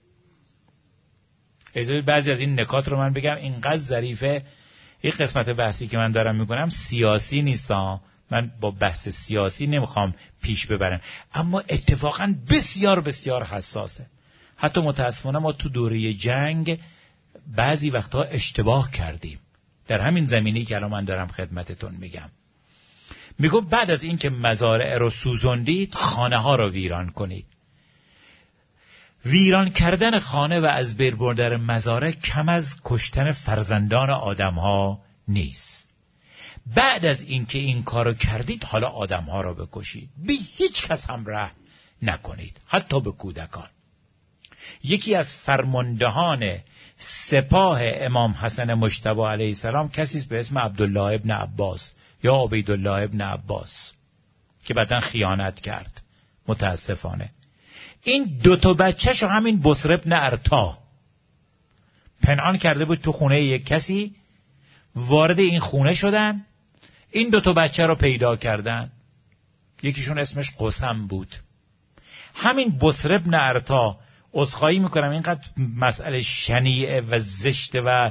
اجازه بعضی از این نکات رو من بگم، اینقدر ظریفه. این قسمت بحثی که من دارم میکنم سیاسی نیست ها، من با بحث سیاسی نمیخوام پیش ببرم، اما اتفاقاً بسیار بسیار حساسه. حتی متاسفانه ما تو دوره جنگ بعضی وقتها اشتباه کردیم در همین زمینه‌ای که الان من دارم خدمتتون میگم. میگه بعد از این که مزارع رو سوزوندید، خانه ها رو ویران کنید. ویران کردن خانه و از بین بردن مزارع کم از کشتن فرزندان آدم ها نیست. بعد از این که این کارو کردید، حالا آدم ها رو بکشید. به هیچ کس هم رحم نکنید، حتی به کودکان. یکی از فرماندهان سپاه امام حسن مجتبی علیه السلام کسی است به اسم عبدالله ابن عباس یا عبیدالله ابن عباس که بعداً خیانت کرد متاسفانه. این دو تا بچه‌شو همین بصر ابن ارطاه پنهان کرده بود تو خونه یک کسی. وارد این خونه شدن، این دو تا بچه رو پیدا کردن. یکیشون اسمش قسم بود. همین بصر ابن ارطاه، عذرخواهی میکنم اینقدر مسئله شنیعه و زشته و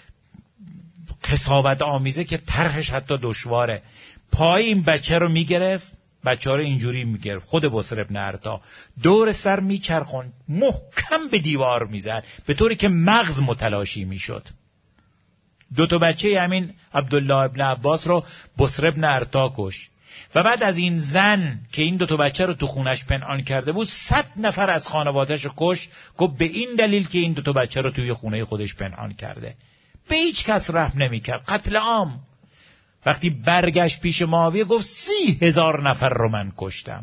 قساوت آمیزه که طرحش حتی دشواره. پای این بچه رو میگرفت، بچه ها رو اینجوری میگرفت، خود بصر ابن ارطاه دور سر میچرخوند، محکم به دیوار میزد به طوری که مغز متلاشی میشد. دو تا بچه همین عبدالله ابن عباس رو بصر ابن ارطاه کش. و بعد از این زن که این دو تا بچه رو تو خونش پنهان کرده بود، صد نفر از خانواده‌اش رو کش. گفت به این دلیل که این دو تا بچه رو توی خونه خودش پنهان کرده. به هیچ کس رحم نمی‌کرد، قتل عام. وقتی برگشت پیش معاویه گفت سی هزار نفر رو من کشتم.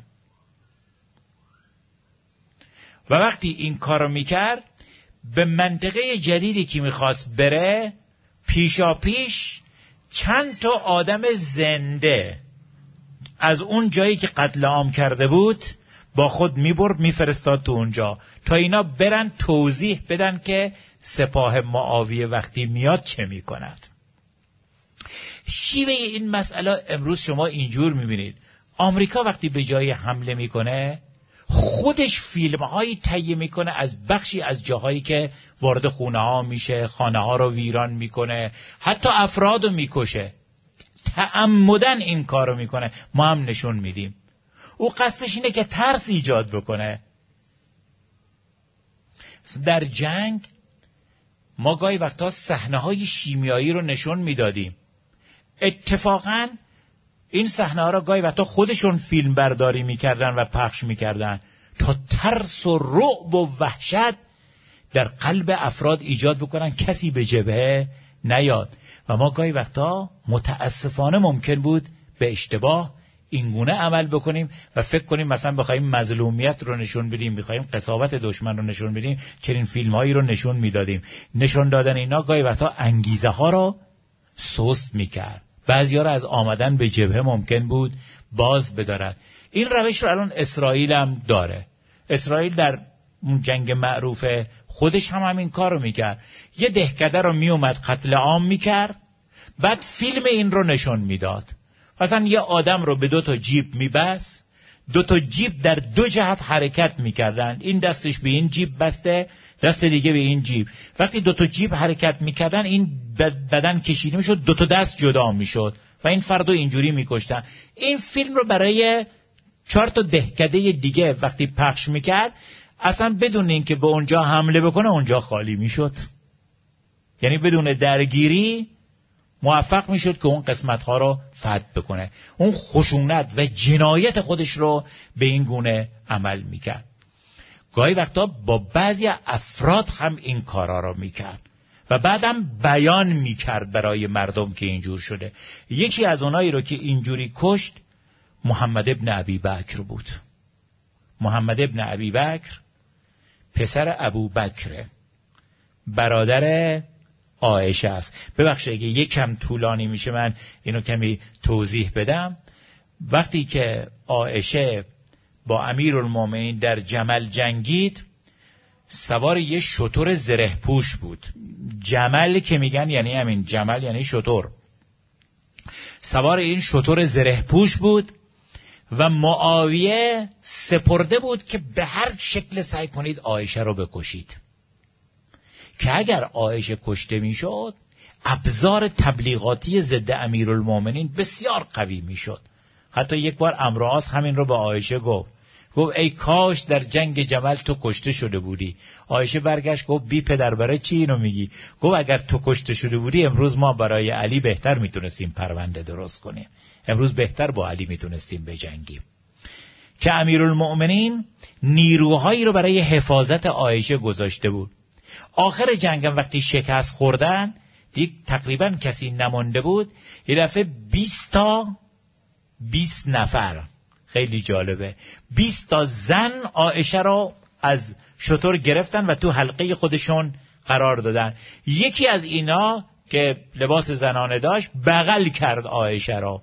و وقتی این کارو میکرد، به منطقه جدیدی که میخواست بره، پیشا پیش چند تا آدم زنده از اون جایی که قتل عام کرده بود با خود میبرد میفرستاد تو اونجا تا اینا برن توضیح بدن که سپاه معاویه وقتی میاد چه میکند. شیوه این مسئله امروز شما اینجور میبینید. آمریکا وقتی به جای حمله میکنه، خودش فیلمهایی تهیه میکنه از بخشی از جاهایی که وارد خونه ها میشه، خانه ها رو ویران میکنه، حتی افراد رو میکشه. تعمدن این کار رو میکنه، ما هم نشون میدیم. او قصدش اینه که ترس ایجاد بکنه. در جنگ ما گاهی وقتا صحنه‌های شیمیایی رو نشون میدادیم. اتفاقاً این صحنه‌ها رو گاهی وقتا خودشون فیلم برداری میکردن و پخش میکردن تا ترس و رعب و وحشت در قلب افراد ایجاد بکنن، کسی به جبهه نیاد. و ما گاهی وقتا متاسفانه ممکن بود به اشتباه اینگونه عمل بکنیم و فکر کنیم مثلا بخوایم مظلومیت رو نشون بدیم، بخوایم قساوت دشمن رو نشون بدیم، چنین فیلم‌هایی رو نشون میدادیم. نشون دادن اینا گاهی وقتا انگیزه ها رو سست میکرد. بعضیا رو از آمدن به جبهه ممکن بود باز بدارد. این روش رو الان اسرائیل هم داره. اسرائیل در اون جنگ معروفه خودش هم همین کار رو میکرد. یه دهکده رو میومد قتل عام میکرد، بعد فیلم این رو نشون میداد. مثلا یه آدم رو به دو تا جیب میبست، دو تا جیب در دو جهت حرکت میکردن، این دستش به این جیب بسته، دست دیگه به این جیب. وقتی دو تا جیب حرکت میکردن این بدن کشیده میشد، دو تا دست جدا میشد و این فرد رو اینجوری میکشتن. این فیلم رو برای چهار تا دهکده دیگه وقتی پخش میکرد، اصلا بدون اینکه به اونجا حمله بکنه اونجا خالی میشد. یعنی بدون درگیری موفق میشد که اون قسمت ها رو فتح بکنه. اون خشونت و جنایت خودش رو به این گونه عمل میکرد. گاهی وقتا با بعضی افراد هم این کارا رو میکرد و بعدم بیان میکرد برای مردم که اینجور شده. یکی از اونایی رو که اینجوری کشت محمد ابن ابی بکر بود. محمد ابن ابی بکر پسر ابو بکره، برادر عایشه است. ببخشید اگه یک کم طولانی میشه من اینو کمی توضیح بدم. وقتی که عایشه با امیرالمومنین در جمل جنگید، سوار یه شتر زره پوش بود. جمل که میگن یعنی همین جمل، یعنی شتر. سوار این شتر زره پوش بود و معاویه سپرده بود که به هر شکل سعی کنید عایشه رو بکشید، که اگر عایشه کشته میشد ابزار تبلیغاتی ضد امیرالمومنین بسیار قوی میشد. حتی یک بار عمرو عاص همین رو به عایشه گفت، گفت ای کاش در جنگ جمل تو کشته شده بودی. عایشه برگشت گفت بی پدر برای چی اینو میگی؟ گفت اگر تو کشته شده بودی امروز ما برای علی بهتر میتونستیم پرونده درست کنیم، امروز بهتر با علی میتونستیم بجنگیم. که امیرالمومنین نیروهایی رو برای حفاظت عایشه گذاشته بود. آخر جنگم وقتی شکست خوردن دیگه تقریبا کسی نمانده بود، یه دفعه بیست تا بیست نفر، خیلی جالبه، بیست تا زن عایشه رو از شتر گرفتن و تو حلقه خودشون قرار دادن. یکی از اینا که لباس زنانه داشت بغل کرد عایشه رو،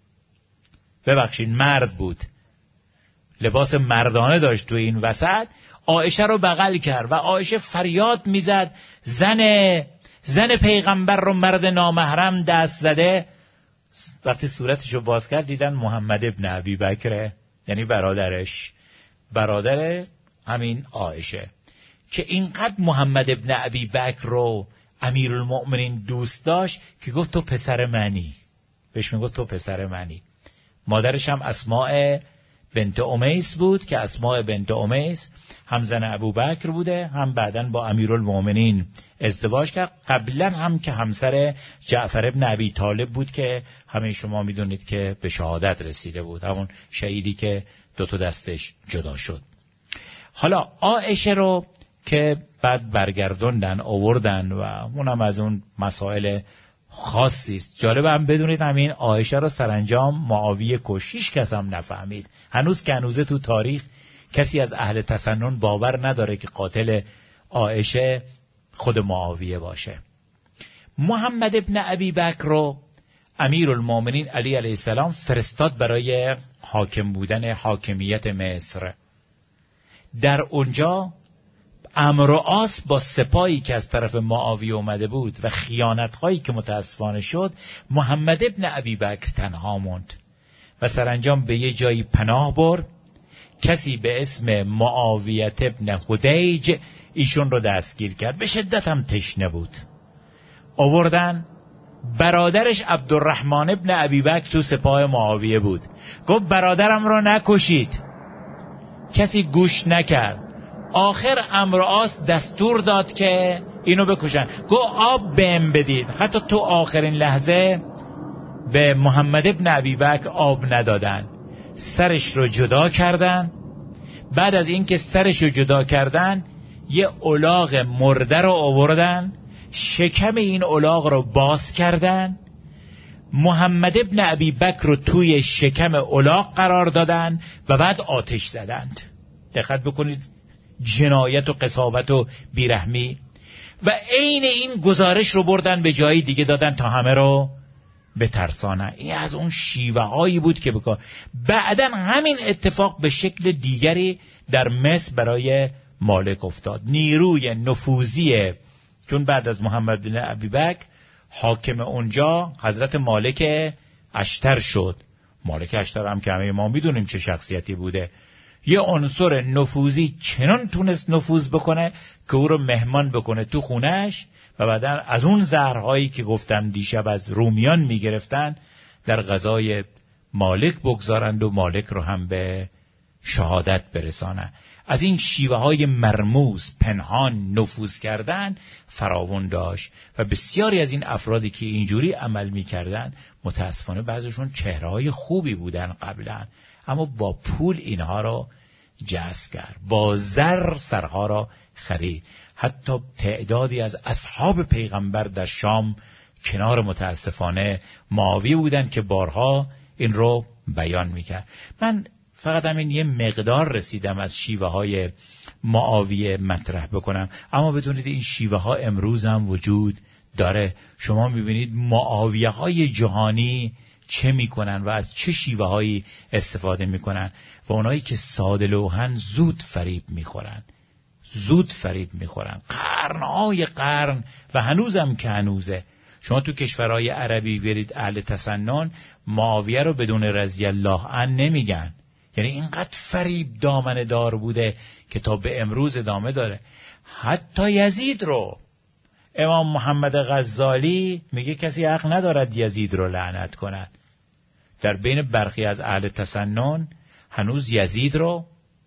ببخشید مرد بود، لباس مردانه داشت تو این وسط، عایشه رو بغل کرد و عایشه فریاد میزد زن زن پیغمبر رو مرد نامحرم دست زده. وقتی صورتش رو باز کرد دیدن محمد ابن ابی بکره، یعنی برادرش، برادر همین عایشه. که اینقدر محمد ابن ابی بکر رو امیرالمؤمنین دوست داشت که گفت تو پسر منی، بهش میگفت تو پسر منی. مادرش هم اسماء بنت امیس بود که اسماء بنت امیس هم زن ابوبکر بوده، هم بعداً با امیرالمؤمنین ازدواج کرد. قبلا هم که همسر جعفر ابن ابی طالب بود که همه شما میدونید که به شهادت رسیده بود، همون شهیدی که دو تا دستش جدا شد. حالا عایشه رو که بعد برگردوندن آوردن و اونم از اون مسائل خاصی است. جالبه هم بدونید همین عایشه رو سرانجام معاویه کش، هیچ کس هم نفهمید. هنوز که هنوزه تو تاریخ کسی از اهل تسنن باور نداره که قاتل عایشه خود معاویه باشه. محمد ابن ابی بکر رو امیرالمومنین علی علیه السلام فرستاد برای حاکم بودن حاکمیت مصر. در اونجا عمرو عاص با سپاهی که از طرف معاویه اومده بود و خیانت‌هایی که متاسفانه شد، محمد ابن ابی بکر تنها موند و سرانجام به یه جایی پناه برد. کسی به اسم معاویه ابن خدیج ایشون رو دستگیر کرد، به شدت هم تشنه بود. آوردن، برادرش عبدالرحمن ابن ابی بکر تو سپاه معاویه بود، گفت برادرم رو نکشید، کسی گوش نکرد. آخر عمرو عاص دستور داد که اینو بکشن، گفت آب بهم بدید. حتی تو آخرین لحظه به محمد ابن ابی بکر آب ندادن، سرش رو جدا کردن. بعد از اینکه سرش رو جدا کردن یه الاغ مرده رو آوردن، شکم این الاغ رو باز کردن، محمد ابن ابی بکر رو توی شکم الاغ قرار دادن و بعد آتش زدند. دقت بکنید جنایت و قساوت و بیرحمی. و عین این گزارش رو بردن به جایی دیگه دادن تا همه رو بترسانن. این از اون شیوه هایی بود که بکار. بعدن همین اتفاق به شکل دیگری در مصر برای مالک افتاد. نیروی نفوذی، چون بعد از محمد بن ابیبکر حاکم اونجا حضرت مالک اشتر شد. مالک اشتر هم که همه ما میدونیم چه شخصیتی بوده. یه عنصر نفوذی چنان تونست نفوذ بکنه که او رو مهمان بکنه تو خونش و بعدا از اون زهرهایی که گفتم دیشب از رومیان میگرفتن در غذای مالک بگذارند و مالک رو هم به شهادت برسانند. از این شیوه های مرموز پنهان نفوذ کردن فراوان داشت و بسیاری از این افرادی که اینجوری عمل میکردن متاسفانه بعضشون چهره‌های خوبی بودن قبلا، اما با پول اینها رو جذب کرد، با زر سرها را خرید. حتی تعدادی از اصحاب پیغمبر در شام کنار متاسفانه معاویه بودن که بارها این رو بیان میکرد. من فقط همین یه مقدار رسیدم از شیوه های معاویه مطرح بکنم، اما بدونید این شیوه ها امروز هم وجود داره. شما میبینید معاویه های جهانی چه میکنن و از چه شیوه هایی استفاده میکنن و اونایی که ساده لوحن زود فریب میخورن زود فریب میخورن قرنهای قرن و هنوزم که هنوزه. شما تو کشورهای عربی برید اهل تسنن معاویه رو بدون رضی الله عنه نمیگن، یعنی اینقدر فریب دامنه دار بوده که تا به امروز ادامه داره. حتی یزید رو امام محمد غزالی میگه کسی حق ندارد یزید رو لعنت کند. در بین برخی از اهل تسنن هنوز یزید رو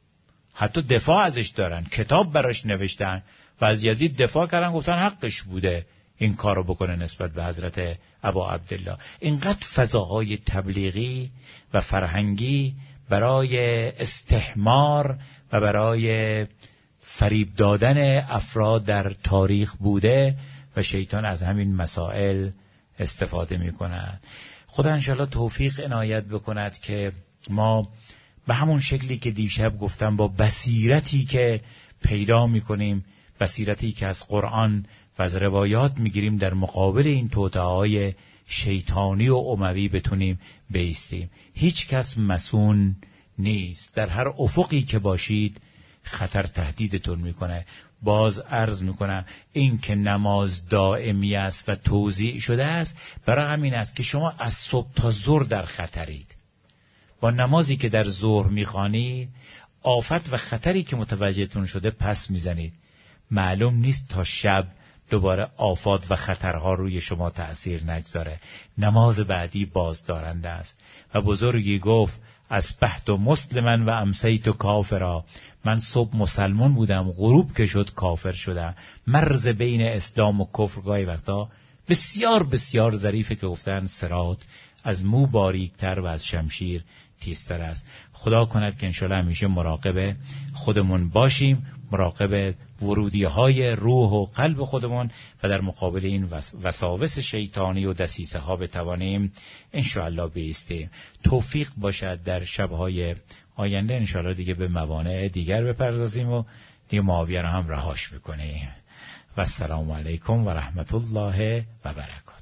حتی دفاع ازش دارن، کتاب براش نوشتن و از یزید دفاع کردن، گفتن حقش بوده این کارو بکنه نسبت به حضرت ابا عبدالله. اینقدر فضاهای تبلیغی و فرهنگی برای استحمار و برای فریب دادن افراد در تاریخ بوده و شیطان از همین مسائل استفاده می کند. خدا انشاءالله توفیق عنایت بکند که ما به همون شکلی که دیشب گفتم با بصیرتی که پیدا می کنیم، بصیرتی که از قرآن و از روایات می گیریم، در مقابل این توطئه‌های شیطانی و اموی بتونیم بایستیم. هیچ کس مسئول نیست. در هر افقی که باشید خطر تهدیدتون میکنه. باز عرض میکنم این که نماز دائمی است و توزیع شده است برای همین است که شما از صبح تا ظهر در خطرید. با نمازی که در ظهر میخوانید آفت و خطری که متوجهتون شده پس میزنید. معلوم نیست تا شب دوباره آفات و خطرها روی شما تأثیر نگذاره. نماز بعدی بازدارنده است و بزرگی گفت اصبحت مسلما و امسیت کافرا. من صبح مسلمان بودم، غروب که شد کافر شدم. مرز بین اسلام و کفر گاهی وقتا بسیار بسیار ظریفه که گفتن صراط از مو باریکتر و از شمشیر تیزتر است. خدا کند که انشالله همیشه مراقب خودمون باشیم، مراقب ورودی های روح و قلب خودمون و در مقابل این وساوس شیطانی و دسیسه ها بتوانیم انشالله بایستیم. توفیق باشد در شبهای آینده انشالله دیگه به موانع دیگر بپردازیم و دیگه معاویه رو هم رهاش بکنیم. و السلام علیکم و رحمت الله و برکاته.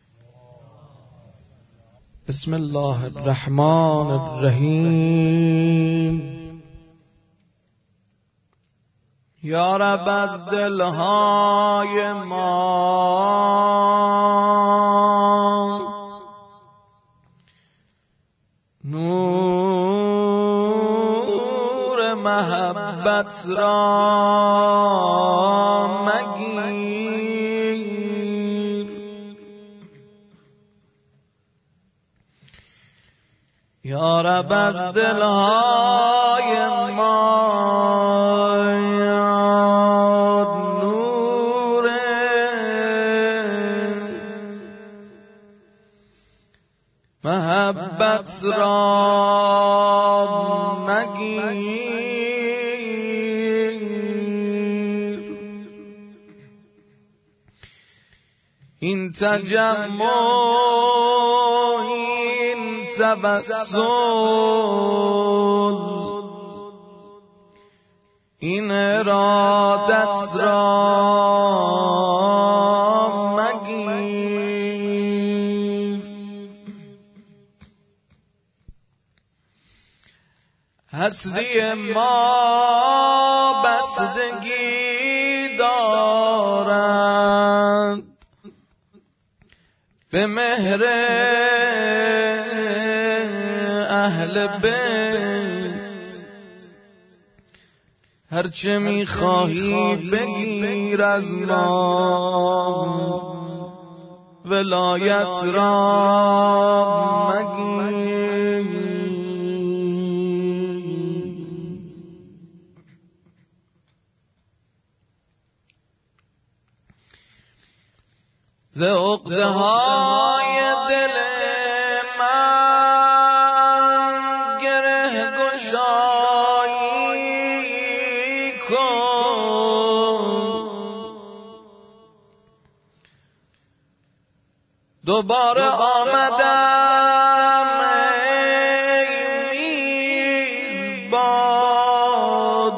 بسم الله الرحمن الرحیم. یا رب از دلهای ما نور محبت را مگیر. یا رب از دلهای ما محبت را مگیر. این تجمع این تبسل این ارادت را هستی ما بستگی دارند به مهر اهل بیت، هرچه میخواهی بگیر از ما، ولایت را مگیر. ز عقده های دل من گره گشایی کن، دوباره آمدم ای میزبان،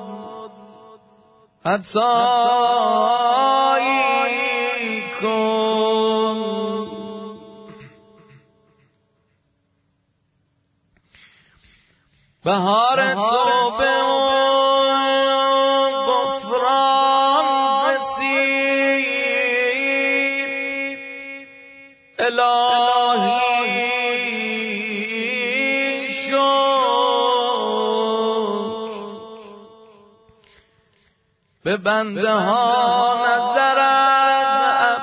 عطایی کن. بهار توبه و غفران رسید، الهی شکر به بنده ها نظر از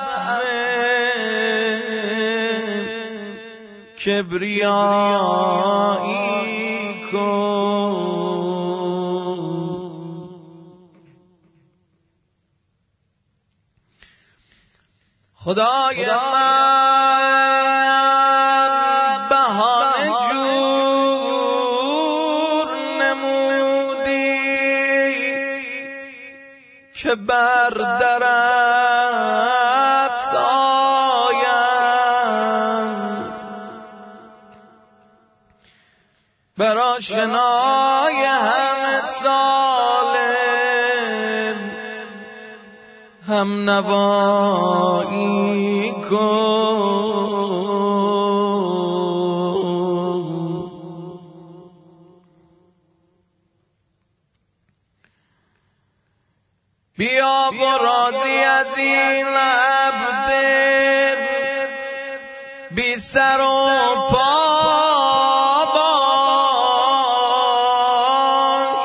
عفو کبریایی کن. خدای من بهانه جور نمودی که بر درت آیم، بر آشنای همه سالم هم نوایی کن. بیا و راضی از این عبد بی سر و پا باش،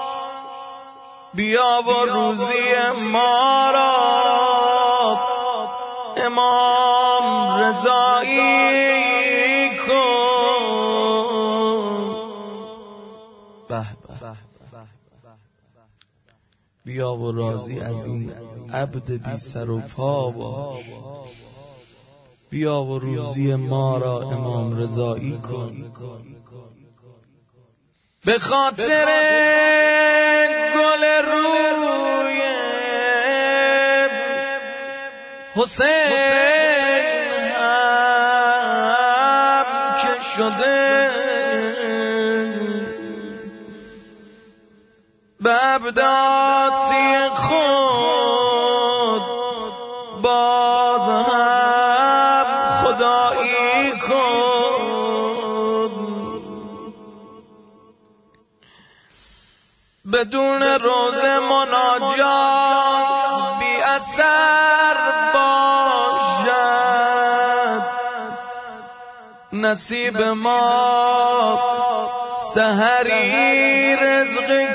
بیا و روزی ما را امام رضایی کن. به به، بیا و راضی از این عبد بی سر و پا باش، بیا و روزی ما را امام رضایی کن. به خاطر گل روی حسین هم که شده، به عبداسی خود باز هم خدایی کن. بدون روز مناجات بی اثر باشد نصیب ما، سحری رزق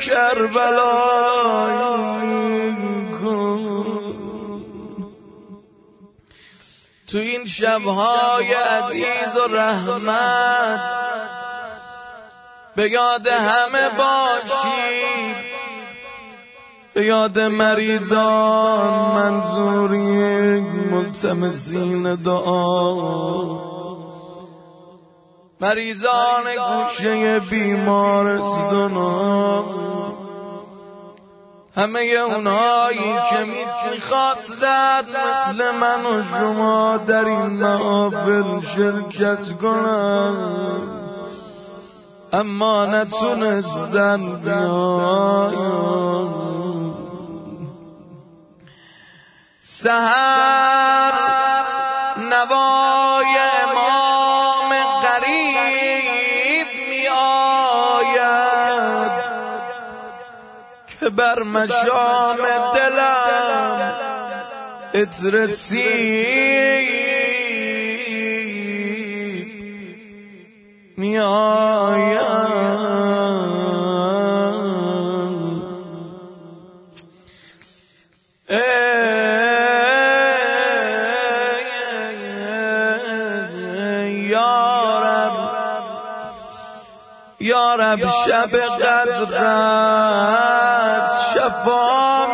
کربلایی کن. تو این شبهای عزیز و رحمت به یاد همه باشی، به یاد مریضان منظوری ملتمسین دعا، مریضان گوشه بیمارستان، همه اونهایی که میخواستند مثل من و شما در این محافل شرکت کنند اما نتونستن بیان. سحر نوای امام قریب می آید، بر مشام دلم اترسی می آیم یا رب شب قدر است شفا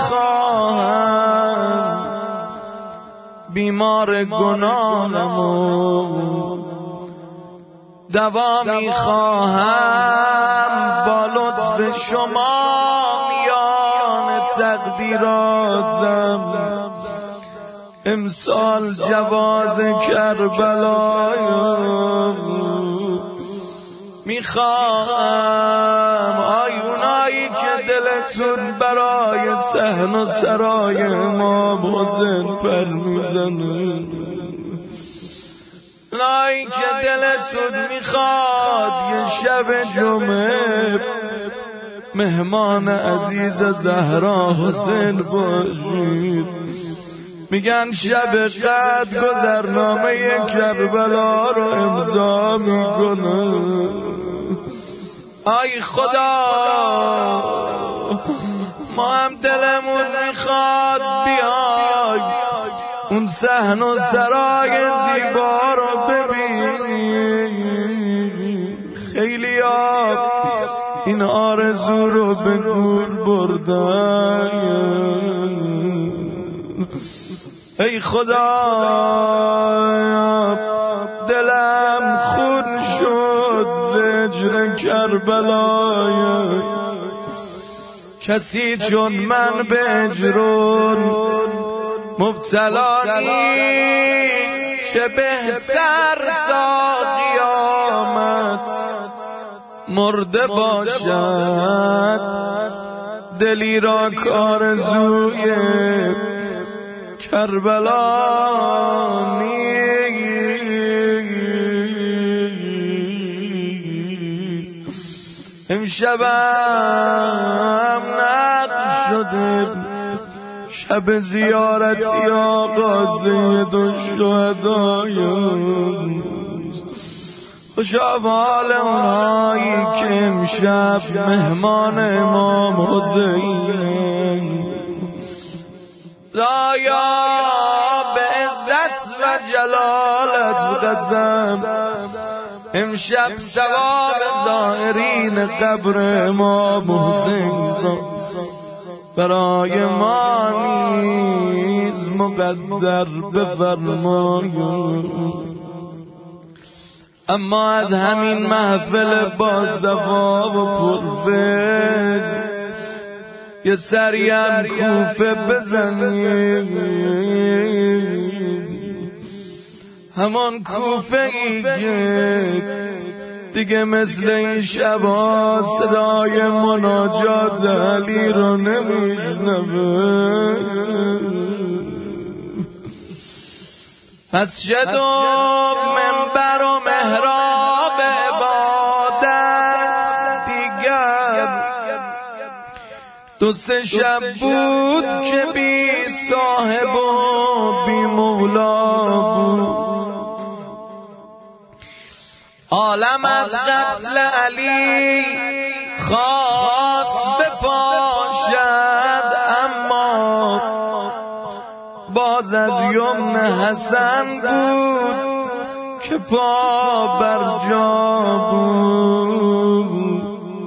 میخواهم بیمار گناهمو دوا میخواهم با لطف شما میان تقدیراتم امسال جواز کربلایم میخواهم. آیونایی که دلتون برای صحن و سرای ما حسین پر میزنه، اونایی که دلتون میخواد یه شب جمعه مهمان عزیز زهرا حسین باشید، میگن شب قدر گذرنامه کربلا رو امضا میکنه. آی خدا ما هم دلمون میخواد بیای اون صحن و سرای زیبا رو ببینی. خیلی ها این آرزو رو به گور بردن. ای خدا دلم خون شد زجر کربلای، کسی چون من به اجرون مبتلا نیست، چه بهتر تا قیامت مرده باشد دلی را کارزوی کربلا نیست. امشبم نقل شده شب زیارتی آقا سید الشهدای، خوشا حال اونایی که امشب مهمان امام حسین. خدایا به عزت و جلالت قسم امشب ثواب زائرین قبر امام حسین برای ما نیز مقدر بفرمایید. اما از همین محفل با صفا و پرفیض یه سریم کوفه بزنید، همان کوفه ای که دیگه مثل این شبا صدای مناجات علی رو نمیشنوه. مسجد و منبر و محراب عبادت دیگر دو سه شب بود که بی صاحب و بی مولا بود. عالم از قتل علی خواست بپاشد، اما باز از یمن حسن بود که پا بر جا بود.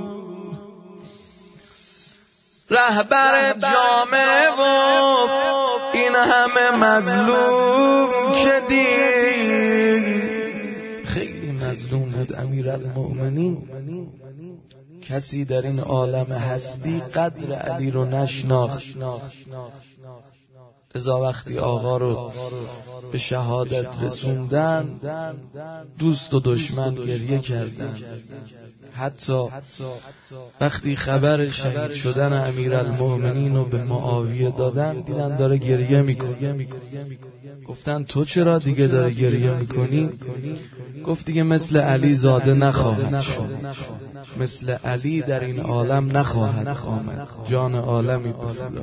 رهبر جامعه و این همه مظلوم که دید، خیلی مظلوم بود امیرالمؤمنین. کسی در این عالم هستی قدر علی رو نشناخت. لذا وقتی آقا رو به شهادت رسوندن دوست و دشمن گریه کردن. حتی وقتی خبر شهید شدن امیرالمؤمنین رو به معاویه دادن دیدن داره گریه میکنه. گفتن تو چرا دیگه داره گریه میکنی؟ گفت دیگه مثل علی زاده نخواهد شد، مثل علی در این عالم نخواهد آمد. جان عالمی بفرد.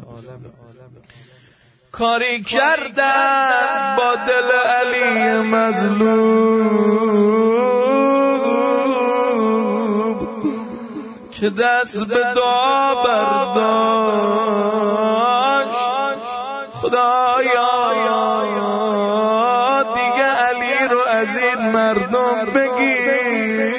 کاری کردن با دل علی مظلوم که دست به دعا برداشت. خدایا دیگه علی رو از این مردم بگیر.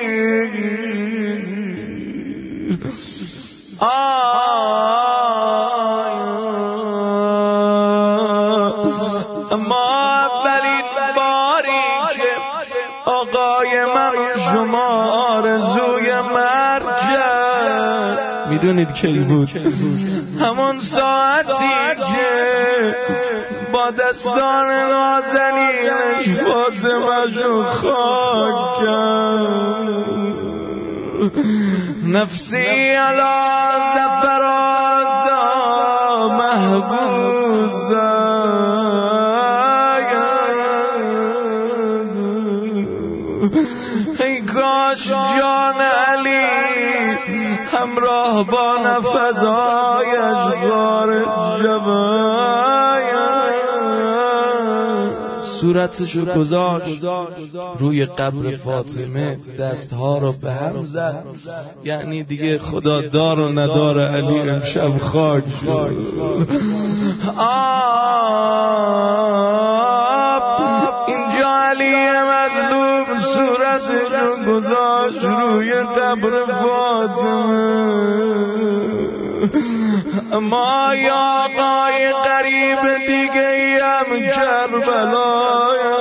اما اولین باری که آقای من شما آرزوی مرگ کرد میدونید کی بود؟ همون ساعتی که با دستان نازنینش فاطمه‌شو خاک کرد. نفسی علی زفرات محبوزه. ای کاش جان علی همراه با نفسایش غار جبل صورتشو گذاشت روی قبر فاطمه، دستها رو به هم زد. یعنی دیگه خدا دار و ندار علی امشب خاک شد. اینجا علی مظلوم صورتشو گذاشت روی قبر فاطمه. اما یا آقای قریب دیگه هم کربلایا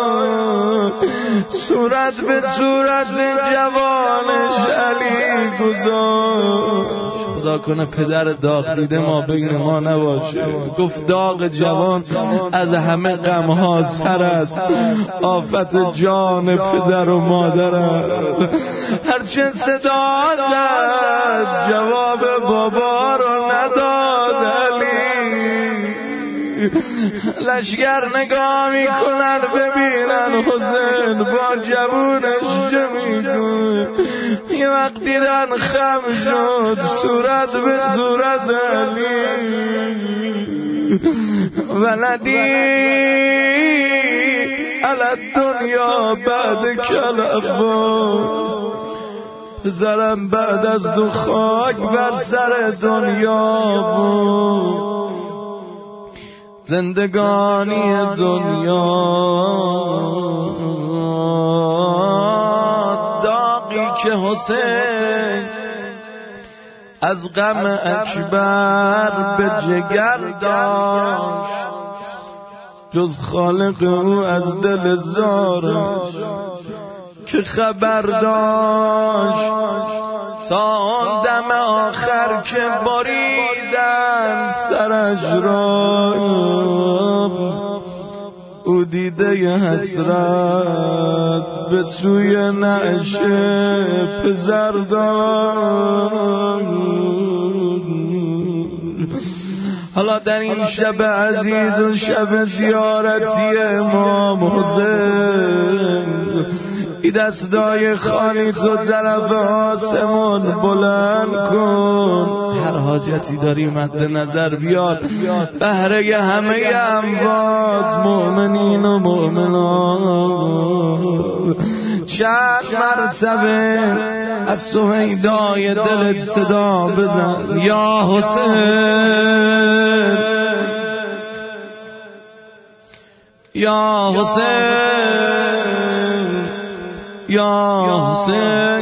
صورت به صورت جوانش علی گذاشت. خدا کنه پدر داغ دیده ما بین ما نباشه. گفت داغ جوان از همه غمها سر است، آفت جان پدر و مادر است. هرچه صدا زد جواب بابا رو نداد علی. لشگر نگاه میکنن ببینن حسین با جوونش چه میکنه. یه وقت دیدن خم شد صورت به صورت علی. ولدی علی دنیا بعد کلفا، پسرم بعد از دو خاک بر سر دنیا بود. زندگانی دنیا داغی که حسین از غم اکبر به جگر داشت، جز خالق او از دل زارش که خبر داشت. تا آن دم آخر که بریدن سرش را او دیده ی حسرت به سوی نعشه پسر داشت. حالا در این شب عزیز و شب زیارتی امام حسین ای دستای خالی تو طرف آسمان بلند کن. هر حاجتی داری مد نظر بیار بهره همه اموات مؤمنین و مؤمنات. چند مرتبه از سویدای دلت صدا بزن یا حسین، یا حسین، یا حسین.